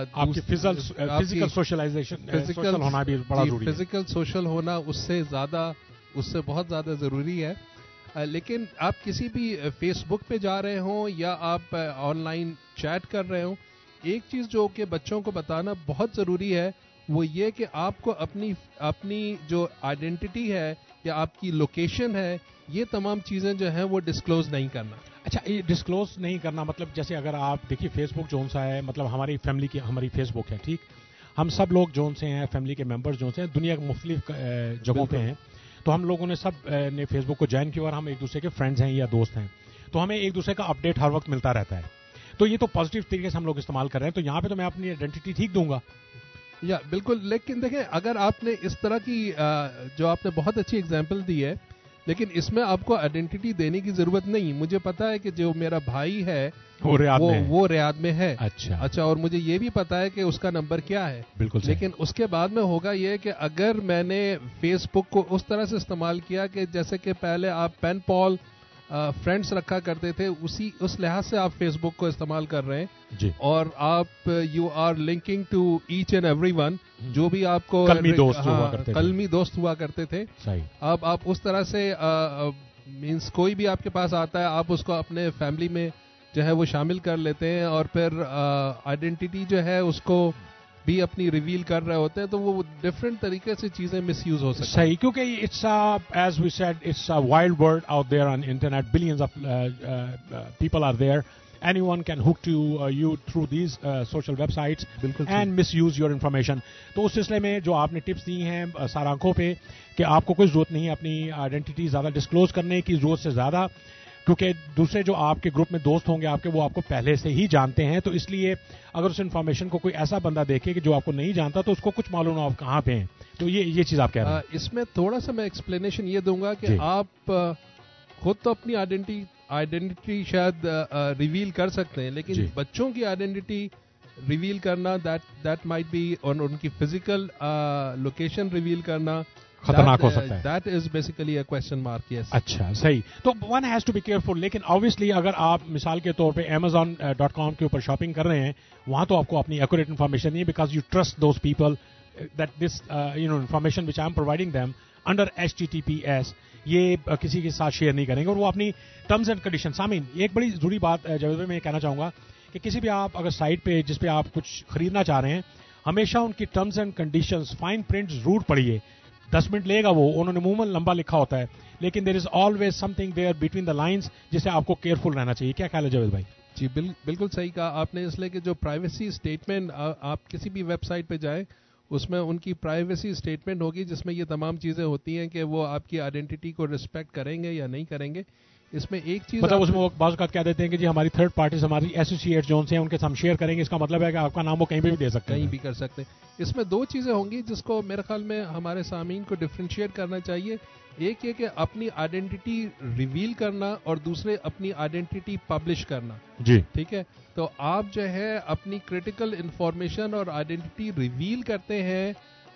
فزیکل سوشلائزیشن فزیکل ہونا بھی بڑا ضروری ہے. فزیکل سوشل ہونا اس سے زیادہ اس سے بہت زیادہ ضروری ہے. لیکن آپ کسی بھی فیس بک پہ جا رہے ہوں یا آپ آن لائن چیٹ کر رہے ہوں، ایک چیز جو کہ بچوں کو بتانا بہت ضروری ہے وہ یہ کہ آپ کو اپنی اپنی جو آئیڈینٹی ہے یا آپ کی لوکیشن ہے، یہ تمام چیزیں جو ہیں وہ ڈسکلوز نہیں کرنا. اچھا، یہ ڈسکلوز نہیں کرنا مطلب جیسے اگر آپ دیکھیے فیس بک جون سا ہے، مطلب ہماری فیملی کی ہماری فیس بک ہے، ٹھیک، ہم سب لوگ جون سے ہیں، فیملی کے ممبرز جون سے ہیں، دنیا کے مختلف جگہوں پہ ہیں، تو ہم لوگوں نے سب نے فیس بک کو جوائن کیا اور ہم ایک دوسرے کے فرینڈز ہیں یا دوست ہیں، تو ہمیں ایک دوسرے کا اپڈیٹ ہر وقت ملتا رہتا ہے. تو یہ تو پازیٹیو طریقے سے ہم لوگ استعمال کر رہے ہیں، تو یہاں پہ تو میں اپنی آئیڈینٹی ٹھیک دوں گا. یا بالکل، لیکن دیکھیں اگر آپ نے اس طرح کی جو آپ نے بہت اچھی اگزامپل دی ہے، لیکن اس میں آپ کو آئیڈینٹی دینے کی ضرورت نہیں. مجھے پتا ہے کہ جو میرا بھائی ہے وہ ریاض وہ, میں ہے. وہ ریاض میں ہے. اچھا اچھا اور مجھے یہ بھی پتا ہے کہ اس کا نمبر کیا ہے. بالکل. لیکن اس کے بعد میں ہوگا یہ کہ اگر میں نے فیس بک کو اس طرح سے استعمال کیا کہ جیسے کہ پہلے آپ پین پال فرینڈس رکھا کرتے تھے، اسی اس لحاظ سے آپ فیس بک کو استعمال کر رہے ہیں جی، اور آپ you are linking to each and every one, جو بھی آپ کو قلمی دوست ہوا کرتے تھے قلمی دوست ہوا کرتے تھے صحیح. اب آپ اس طرح سے مینس کوئی بھی آپ کے پاس آتا ہے آپ اس کو اپنے فیملی میں جو ہے وہ شامل کر لیتے ہیں اور پھر آئیڈینٹی جو ہے اس کو بھی اپنی ریویل کر رہے ہوتے ہیں، تو وہ ڈفرینٹ طریقے سے چیزیں مس یوز ہو سکتی ہیں. صحیح، کیونکہ it's as we said it's a wild world out there on internet, billions of people are there, anyone can hook to you through these social websites and misuse your information. تو اس سلسلے میں جو آپ نے tips دی ہیں سارا آنکھوں پہ کہ آپ کو کوئی ضرورت نہیں ہے اپنی آئیڈینٹی زیادہ ڈسکلوز کرنے کی، ضرورت سے زیادہ، کیونکہ دوسرے جو آپ کے گروپ میں دوست ہوں گے آپ کے وہ آپ کو پہلے سے ہی جانتے ہیں، تو اس لیے اگر اس انفارمیشن کو کوئی ایسا بندہ دیکھے کہ جو آپ کو نہیں جانتا تو اس کو کچھ معلوم نہ آپ کہاں پہ ہیں. تو یہ یہ چیز آپ کہہ رہے ہیں. اس میں تھوڑا سا میں ایکسپلینیشن یہ دوں گا کہ آپ خود تو اپنی آئیڈینٹی آئیڈینٹی شاید ریویل کر سکتے ہیں، لیکن بچوں کی آئیڈینٹی ریویل کرنا دیٹ مائٹ بی، اور ان کی فزیکل لوکیشن ریویل کرنا خطرناک ہو سکتا ہے. That is basically a question mark. Yes. اچھا صحیح. تو one has to be careful. لیکن آبویسلی اگر آپ مثال کے طور پہ امیزون ڈاٹ کام کے اوپر شاپنگ کر رہے ہیں، وہاں تو آپ کو اپنی ایکوریٹ انفارمیشن نہیں ہے، because you trust those people that this you know information which I'm providing them under H T T P S یہ کسی کے ساتھ شیئر نہیں کریں گے، اور وہ اپنی ٹرمز اینڈ کنڈیشن. سامعین، ایک بڑی ضروری بات جاوید بھائی میں کہنا چاہوں گا کہ کسی بھی آپ اگر سائٹ پہ جس پہ آپ کچھ خریدنا چاہ رہے ہیں، ہمیشہ ان کی terms and conditions fine print ضرور پڑھیے. دس منٹ لے گا وہ، انہوں نے عموماً لمبا لکھا ہوتا ہے، لیکن there is always something there between the lines جس سے آپ کو کیئرفل رہنا چاہیے. کیا خیال ہے جاوید بھائی؟ جی بالکل صحیح کہا آپ نے. اس لیے کہ جو پرائیویسی اسٹیٹمنٹ آپ کسی بھی ویب سائٹ پہ جائیں اس میں ان کی پرائیویسی اسٹیٹمنٹ ہوگی جس میں یہ تمام چیزیں ہوتی ہیں کہ وہ آپ کی آئیڈینٹی کو رسپیکٹ کریں گے یا نہیں کریں گے. اس میں ایک چیز مطلب اس میں وہ بعض اوقات کہہ دیتے ہیں کہ جی ہماری تھرڈ پارٹیز ہماری ایسوسیٹ جو ہیں ان کے ساتھ ہم شیئر کریں گے، اس کا مطلب ہے کہ آپ کا نام وہ کہیں پہ بھی دے سکتے ہیں، کہیں بھی کر سکتے ہیں. اس میں دو چیزیں ہوں گی جس کو میرے خیال میں ہمارے سامعین کو ڈفرینشیٹ کرنا چاہیے. ایک یہ کہ اپنی آئیڈینٹی ریویل کرنا اور دوسرے اپنی آئیڈینٹی پبلش کرنا. جی ٹھیک ہے. تو آپ جو ہے اپنی کریٹیکل انفارمیشن اور آئیڈینٹی ریویل کرتے ہیں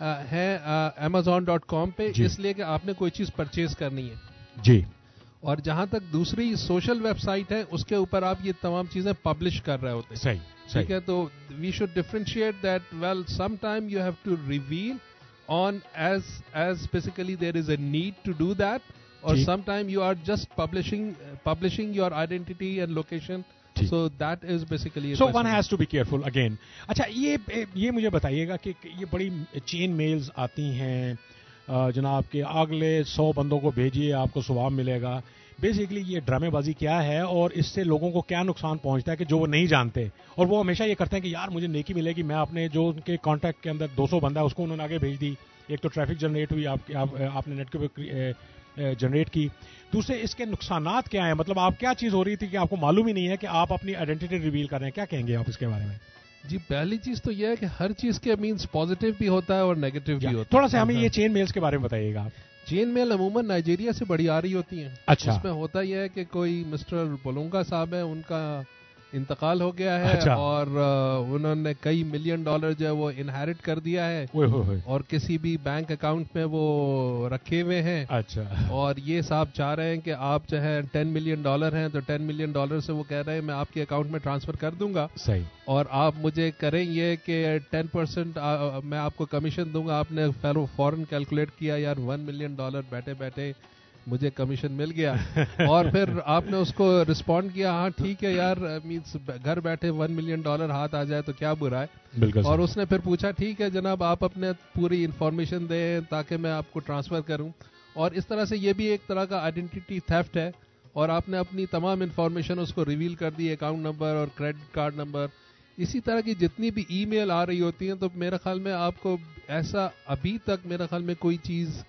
ہے امیزون ڈاٹ کام پہ، اس لیے کہ آپ نے کوئی چیز پرچیز کرنی ہے. جی. اور جہاں تک دوسری سوشل ویب سائٹ ہے اس کے اوپر آپ یہ تمام چیزیں پبلش کر رہے ہوتے ہیں. صحیح. ٹھیک ہے. تو we should differentiate that well sometime you have to reveal on as as basically there is a need to do that, اور sometime you are just publishing publishing your identity and location. So that is basically. So one has to be careful again. اچھا یہ یہ مجھے بتائیے گا کہ یہ بڑی چین meals آتی ہیں جناب کہ اگلے سو بندوں کو بھیجیے آپ کو ثواب ملے گا. بیسیکلی یہ ڈرامے بازی کیا ہے اور اس سے لوگوں کو کیا نقصان پہنچتا ہے کہ جو وہ نہیں جانتے، اور وہ ہمیشہ یہ کرتے ہیں کہ یار مجھے نیکی ملے گی، میں اپنے جو ان کے کانٹیکٹ کے اندر دو سو بندہ ہے اس کو انہوں نے آگے بھیج دی. ایک تو ٹریفک جنریٹ ہوئی آپ آپ نے نیٹ کے جنریٹ کی، دوسرے اس کے نقصانات کیا ہیں؟ مطلب آپ کیا چیز ہو رہی تھی کہ آپ کو معلوم ہی نہیں ہے کہ آپ اپنی آئیڈینٹی ریویل کر رہے ہیں، کیا کہیں گے آپ اس کے بارے میں؟ جی پہلی چیز تو یہ ہے کہ ہر چیز کے مینس پازیٹیو بھی ہوتا ہے اور نیگیٹو بھی ہوتا ہے. تھوڑا سا ہمیں یہ چین میلز کے بارے میں بتائیے گا آپ. چین میل عموماً نائجیریا سے بڑی آ رہی ہوتی ہیں. اچھا. اس میں ہوتا یہ ہے کہ کوئی مسٹر بولونگا صاحب ہیں, ان کا انتقال ہو گیا ہے. اچھا. اور انہوں نے کئی ملین ڈالر جو ہے وہ انہیرٹ کر دیا ہے اور کسی بھی بینک اکاؤنٹ میں وہ رکھے ہوئے ہیں. اچھا. اور یہ صاحب چاہ رہے ہیں کہ آپ جو ہے ٹین ملین ڈالر ہیں تو ٹین ملین ڈالر سے وہ کہہ رہے ہیں میں آپ کے اکاؤنٹ میں ٹرانسفر کر دوں گا. صحیح. اور آپ مجھے کریں یہ کہ ٹین پرسینٹ میں آپ کو کمیشن دوں گا. آپ نے فوراً کیلکولیٹ کیا یار ون ملین ڈالر بیٹھے بیٹھے مجھے کمیشن مل گیا. اور پھر آپ نے اس کو رسپونڈ کیا ہاں ٹھیک ہے یار, مینس گھر بیٹھے ون ملین ڈالر ہاتھ آ جائے تو کیا برا ہے. بالکل. اور اس نے پھر پوچھا ٹھیک ہے جناب آپ اپنے پوری انفارمیشن دیں تاکہ میں آپ کو ٹرانسفر کروں. اور اس طرح سے یہ بھی ایک طرح کا آئیڈینٹی تھیفٹ ہے. اور آپ نے اپنی تمام انفارمیشن اس کو ریویل کر دی, اکاؤنٹ نمبر اور کریڈٹ کارڈ نمبر. اسی طرح کی جتنی بھی ای میل آ رہی ہوتی ہیں تو میرے خیال میں آپ کو ایسا ابھی تک میرے خیال میں کوئی چیز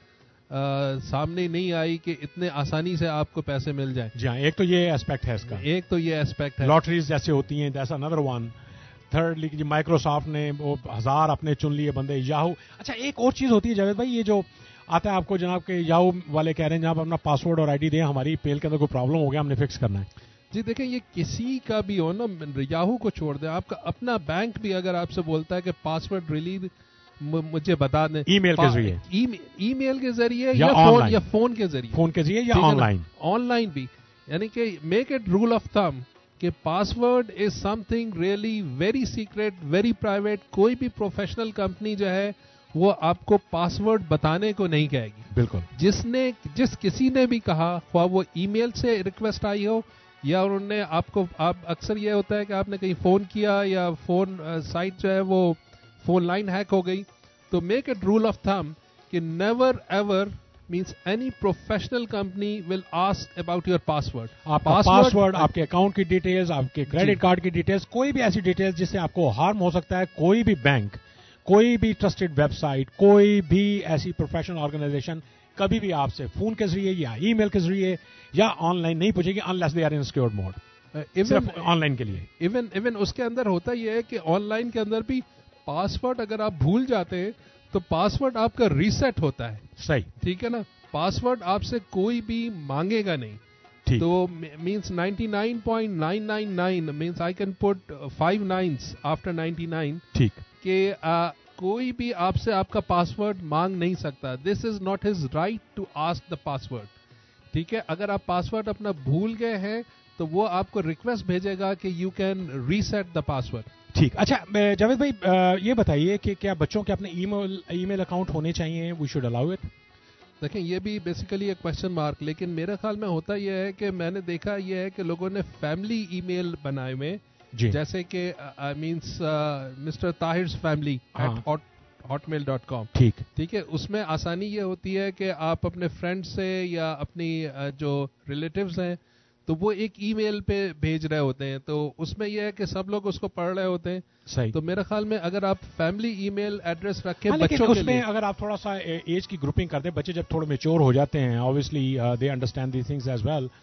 آ, سامنے نہیں آئی کہ اتنے آسانی سے آپ کو پیسے مل جائیں. جی ہاں, ایک تو یہ اسپیکٹ ہے اس کا, ایک تو یہ اسپیکٹ ہے. لاٹریز جیسے ہوتی ہیں دیٹس انادر ون. تھرڈلی جی مائکروسافٹ نے وہ ہزار اپنے چن لیے بندے. یاہو. اچھا ایک اور چیز ہوتی ہے جاوید بھائی, یہ جو آتا ہے آپ کو جناب کے یاہو والے کہہ رہے ہیں جناب اپنا پاسورڈ اور آئی ڈی دیں, ہماری پیل کے اندر کوئی پرابلم ہو گیا ہم نے فکس کرنا ہے. جی دیکھیں یہ کسی کا بھی ہو نا, یاہو کو چھوڑ دیں, آپ کا اپنا بینک بھی اگر آپ سے بولتا ہے کہ پاسورڈ ریلیز مجھے بتا دیں ای میل کے ذریعے, ای میل کے ذریعے یا یا فون کے ذریعے, فون کے ذریعے یا آن لائن, آن لائن بھی, یعنی کہ make it rule of thumb کہ password is something really very secret, very private. کوئی بھی پروفیشنل کمپنی جو ہے وہ آپ کو پاسورڈ بتانے کو نہیں کہے گی. بالکل. جس نے جس کسی نے بھی کہا, خواہ وہ ای میل سے ریکویسٹ آئی ہو یا انہوں نے آپ کو, آپ اکثر یہ ہوتا ہے کہ آپ نے کہیں فون کیا یا فون سائٹ جو ہے وہ فون لائن ہیک ہو گئی, تو make it rule of thumb کہ never ever means any professional company will ask about your password. آپ کا پاسورڈ, آپ کے اکاؤنٹ کی ڈیٹیلز, آپ کے کریڈٹ کارڈ کی ڈیٹیلز, کوئی بھی ایسی ڈیٹیلز جس سے آپ کو ہارم ہو سکتا ہے, کوئی بھی بینک, کوئی بھی ٹرسٹڈ ویب سائٹ, کوئی بھی ایسی پروفیشنل آرگنائزیشن کبھی بھی آپ سے فون کے ذریعے یا ای میل کے ذریعے یا آن لائن نہیں پوچھے گی unless they are in secured mode. صرف آن لائن کے لیے. ایون ایون اس کے اندر ہوتا یہ ہے کہ آن لائن کے اندر بھی پاسورڈ اگر آپ بھول جاتے ہیں تو پاسورڈ آپ کا ریسیٹ ہوتا ہے. صحیح. ٹھیک ہے نا, پاسورڈ آپ سے کوئی بھی مانگے گا نہیں. تو means ninety nine point nine nine nine means I can put five nines after ninety nine. ٹھیک. کہ کوئی بھی آپ سے آپ کا پاسورڈ مانگ نہیں سکتا. This is not his right to ask the password. ٹھیک ہے, اگر آپ پاسورڈ اپنا بھول گئے ہیں تو وہ آپ کو ریکویسٹ بھیجے گا کہ you can reset the password. ٹھیک. اچھا جاوید بھائی یہ بتائیے کہ کیا بچوں کے اپنے ای میل ای میل اکاؤنٹ ہونے چاہیے, وی شوڈ الاؤ اٹ؟ دیکھیں یہ بھی بیسیکلی ایک کوشچن مارک, لیکن میرے خیال میں ہوتا یہ ہے کہ میں نے دیکھا یہ ہے کہ لوگوں نے فیملی ای میل بنائے ہوئے, جیسے کہ I means mister Tahir's family at Hotmail dot com. ٹھیک ٹھیک ہے, اس میں آسانی یہ ہوتی ہے کہ آپ اپنے فرینڈ سے یا اپنی جو ریلیٹیوز ہیں تو وہ ایک ای میل پہ بھیج رہے ہوتے ہیں, تو اس میں یہ ہے کہ سب لوگ اس کو پڑھ رہے ہوتے ہیں. صحیح. تو میرے خیال میں اگر آپ فیملی ای میل ایڈریس رکھیں بچوں کے اس میں لیے, اگر آپ تھوڑا سا ایج کی گروپنگ کر دیں, بچے جب تھوڑے میچور ہو جاتے ہیں obviously they understand the things as well,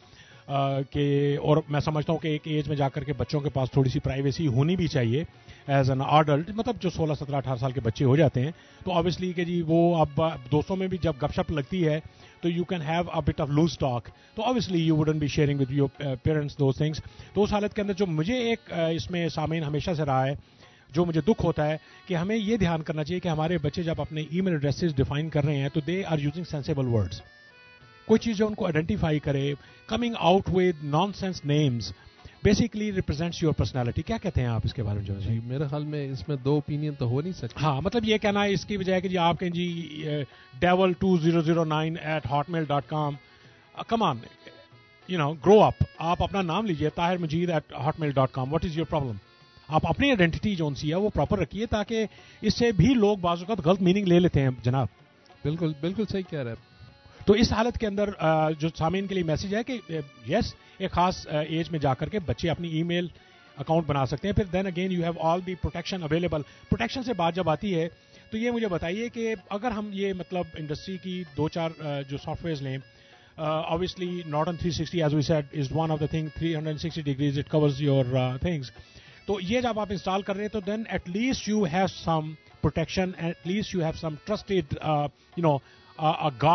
کہ اور میں سمجھتا ہوں کہ ایک ایج میں جا کر کے بچوں کے پاس تھوڑی سی پرائیویسی ہونی بھی چاہیے ایز این ایڈلٹ, مطلب جو سولہ سترہ اٹھارہ سال کے بچے ہو جاتے ہیں تو obviously کہ جی وہ اب دوستوں میں بھی جب گپ شپ لگتی ہے تو you can have a bit of loose talk, تو obviously you wouldn't be sharing with your parents those things. تو اس حالت کے اندر جو مجھے ایک اس میں سامعین ہمیشہ سے رہا ہے, جو مجھے دکھ ہوتا ہے کہ ہمیں یہ دھیان کرنا چاہیے کہ ہمارے بچے جب اپنے ای میل ایڈریسز ڈیفائن کر رہے ہیں تو they are using sensible words, کوئی چیز جو ان کو آئیڈینٹیفائی کرے. Coming out with nonsense names basically represents your personality. کیا کہتے ہیں آپ اس کے بارے میں؟ جو جی میرے خیال میں اس میں دو اوپینین تو ہو نہیں سکتی. ہاں مطلب یہ کہنا ہے اس کی بجائے کہ جی آپ کہیں G devil two zero zero nine at Hotmail dot com, come on you know grow up. آپ اپنا نام لیجیے Tahir Majid at Hotmail dot com. What is your problem? آپ اپنی آئیڈینٹی جو سی ہے وہ پراپر رکھیے تاکہ اس سے بھی لوگ بعض اوقات غلط میننگ لے لیتے ہیں جناب. بالکل بالکل صحیح کہہ رہے ہیں. تو اس حالت کے اندر جو سامعین کے لیے میسج ہے کہ یس ایک خاص ایج میں جا کر کے بچے اپنی ای میل اکاؤنٹ بنا سکتے ہیں. پھر then again you have all the protection available. Protection سے بات جب آتی ہے تو یہ مجھے بتائیے کہ اگر ہم یہ مطلب انڈسٹری کی دو چار جو سافٹ ویئرز لیں, obviously Norton three sixty as we said is one of the thing, three sixty degrees it covers your uh, things. تو یہ جب آپ انسٹال کر رہے ہیں تو then at least you have some protection, at least you have some trusted you know a guard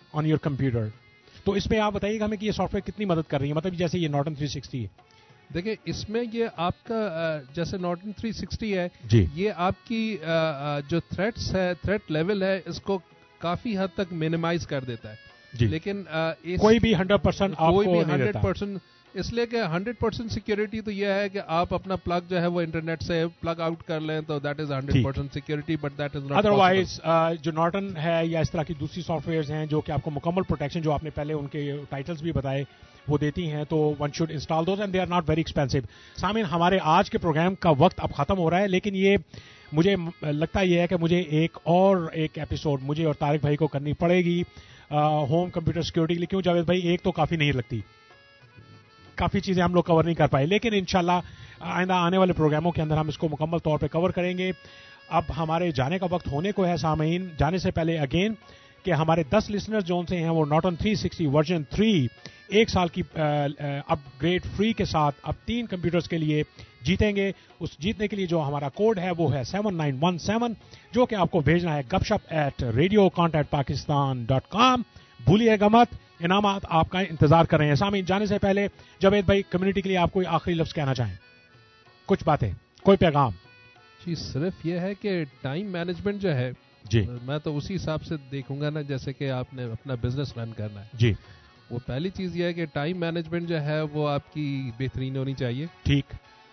on your computer. تو اس میں آپ بتائیے گا ہمیں کہ یہ سافٹ ویئر کتنی مدد کر رہی ہے, مطلب جیسے یہ نارٹن تھری سکسٹی ہے. دیکھیں اس میں یہ آپ کا جیسے نارٹن تھری سکسٹی ہے جی, یہ آپ کی جو تھریٹس ہے, تھریٹ لیول ہے, اس کو کافی حد تک مینیمائز کر دیتا ہے جی. لیکن کوئی بھی ہنڈریڈ پرسینٹ کوئی بھی ہنڈریڈ پرسینٹ, اس لیے کہ ہنڈریڈ پرسینٹ سیکورٹی تو یہ ہے کہ آپ اپنا پلگ جو ہے وہ انٹرنیٹ سے پلگ آؤٹ کر لیں تو that is hundred percent security, but that is not otherwise جو نارٹن ہے یا اس طرح کی دوسری سافٹ ویئرز ہیں جو کہ آپ کو مکمل پروٹیکشن, جو آپ نے پہلے ان کے ٹائٹلز بھی بتائے, وہ دیتی ہیں, تو one should install those and they are not very expensive. سامعین, ہمارے آج کے پروگرام کا وقت اب ختم ہو رہا ہے, لیکن یہ مجھے لگتا یہ ہے کہ مجھے ایک اور ایک ایپیسوڈ مجھے اور طارق بھائی کو کرنی پڑے گی ہوم کمپیوٹر سیکورٹی کے لیے. کیوں جاوید بھائی, ایک تو کافی نہیں لگتی, کافی چیزیں ہم لوگ کور نہیں کر پائے, لیکن انشاءاللہ آئندہ آنے والے پروگراموں کے اندر ہم اس کو مکمل طور پہ کور کریں گے. اب ہمارے جانے کا وقت ہونے کو ہے سامعین. جانے سے پہلے اگین کہ ہمارے دس لسنر جو سے ہیں وہ Norton three sixty version three ایک سال کی اپ گریڈ فری کے ساتھ اب تین کمپیوٹرز کے لیے جیتیں گے. اس جیتنے کے لیے جو ہمارا کوڈ ہے وہ ہے سیون نائن ون سیون, جو کہ آپ کو بھیجنا ہے گپ شپ at radio contact Pakistan dot com. بھولیے گا مت, انعامات آپ کا انتظار کر رہے ہیں. سامعین, جانے سے پہلے جاوید بھائی کمیونٹی کے لیے آپ کوئی آخری لفظ کہنا چاہیں, کچھ باتیں, کوئی پیغام؟ جی صرف یہ ہے کہ ٹائم مینجمنٹ جو ہے جی, میں تو اسی حساب سے دیکھوں گا نا, جیسے کہ آپ نے اپنا بزنس رن کرنا ہے جی, وہ پہلی چیز یہ ہے کہ ٹائم مینجمنٹ جو ہے وہ آپ کی بہترین ہونی چاہیے. ٹھیک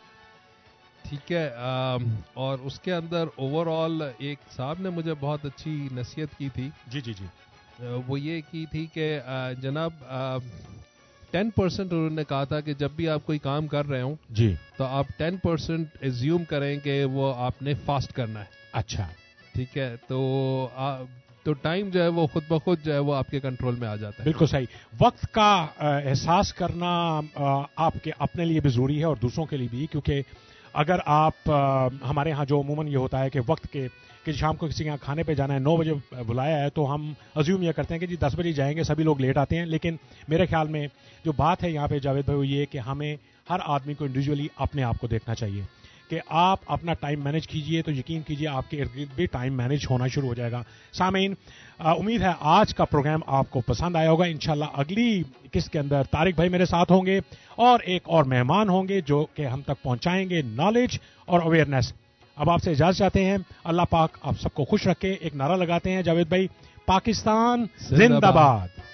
ٹھیک ہے. اور اس کے اندر اوور آل ایک صاحب نے مجھے بہت اچھی نصیحت کی تھی. جی جی جی, وہ یہ کی تھی کہ جناب ٹین پرسینٹ انہوں نے کہا تھا کہ جب بھی آپ کوئی کام کر رہے ہوں جی, تو آپ ٹین پرسینٹ ایزیوم کریں کہ وہ آپ نے فاسٹ کرنا ہے. اچھا ٹھیک ہے, تو تو ٹائم جو ہے وہ خود بخود جو ہے وہ آپ کے کنٹرول میں آ جاتا ہے. بالکل صحیح. وقت کا احساس کرنا آپ کے اپنے لیے بھی ضروری ہے اور دوسروں کے لیے بھی, کیونکہ اگر آپ ہمارے ہاں جو عموماً یہ ہوتا ہے کہ وقت کے کہ شام کو کسی کے یہاں کھانے پہ جانا ہے, نو بجے بلایا ہے, تو ہم ازیوم یہ کرتے ہیں کہ جی دس بجے جائیں گے, سبھی لوگ لیٹ آتے ہیں. لیکن میرے خیال میں جو بات ہے یہاں پہ جاوید بھائی وہ یہ کہ ہمیں ہر آدمی کو انڈیویجولی اپنے آپ کو دیکھنا چاہیے کہ آپ اپنا ٹائم مینیج کیجئے, تو یقین کیجئے آپ کے ارد گرد بھی ٹائم مینیج ہونا شروع ہو جائے گا. سامعین, امید ہے آج کا پروگرام آپ کو پسند آیا ہوگا. انشاءاللہ اگلی قسط کے اندر طارق بھائی میرے ساتھ ہوں گے اور ایک اور مہمان ہوں گے جو کہ ہم تک پہنچائیں گے نالج اور اویئرنیس. اب آپ سے اجازت چاہتے ہیں, اللہ پاک آپ سب کو خوش رکھے. ایک نعرہ لگاتے ہیں جاوید بھائی, پاکستان زندہ باد.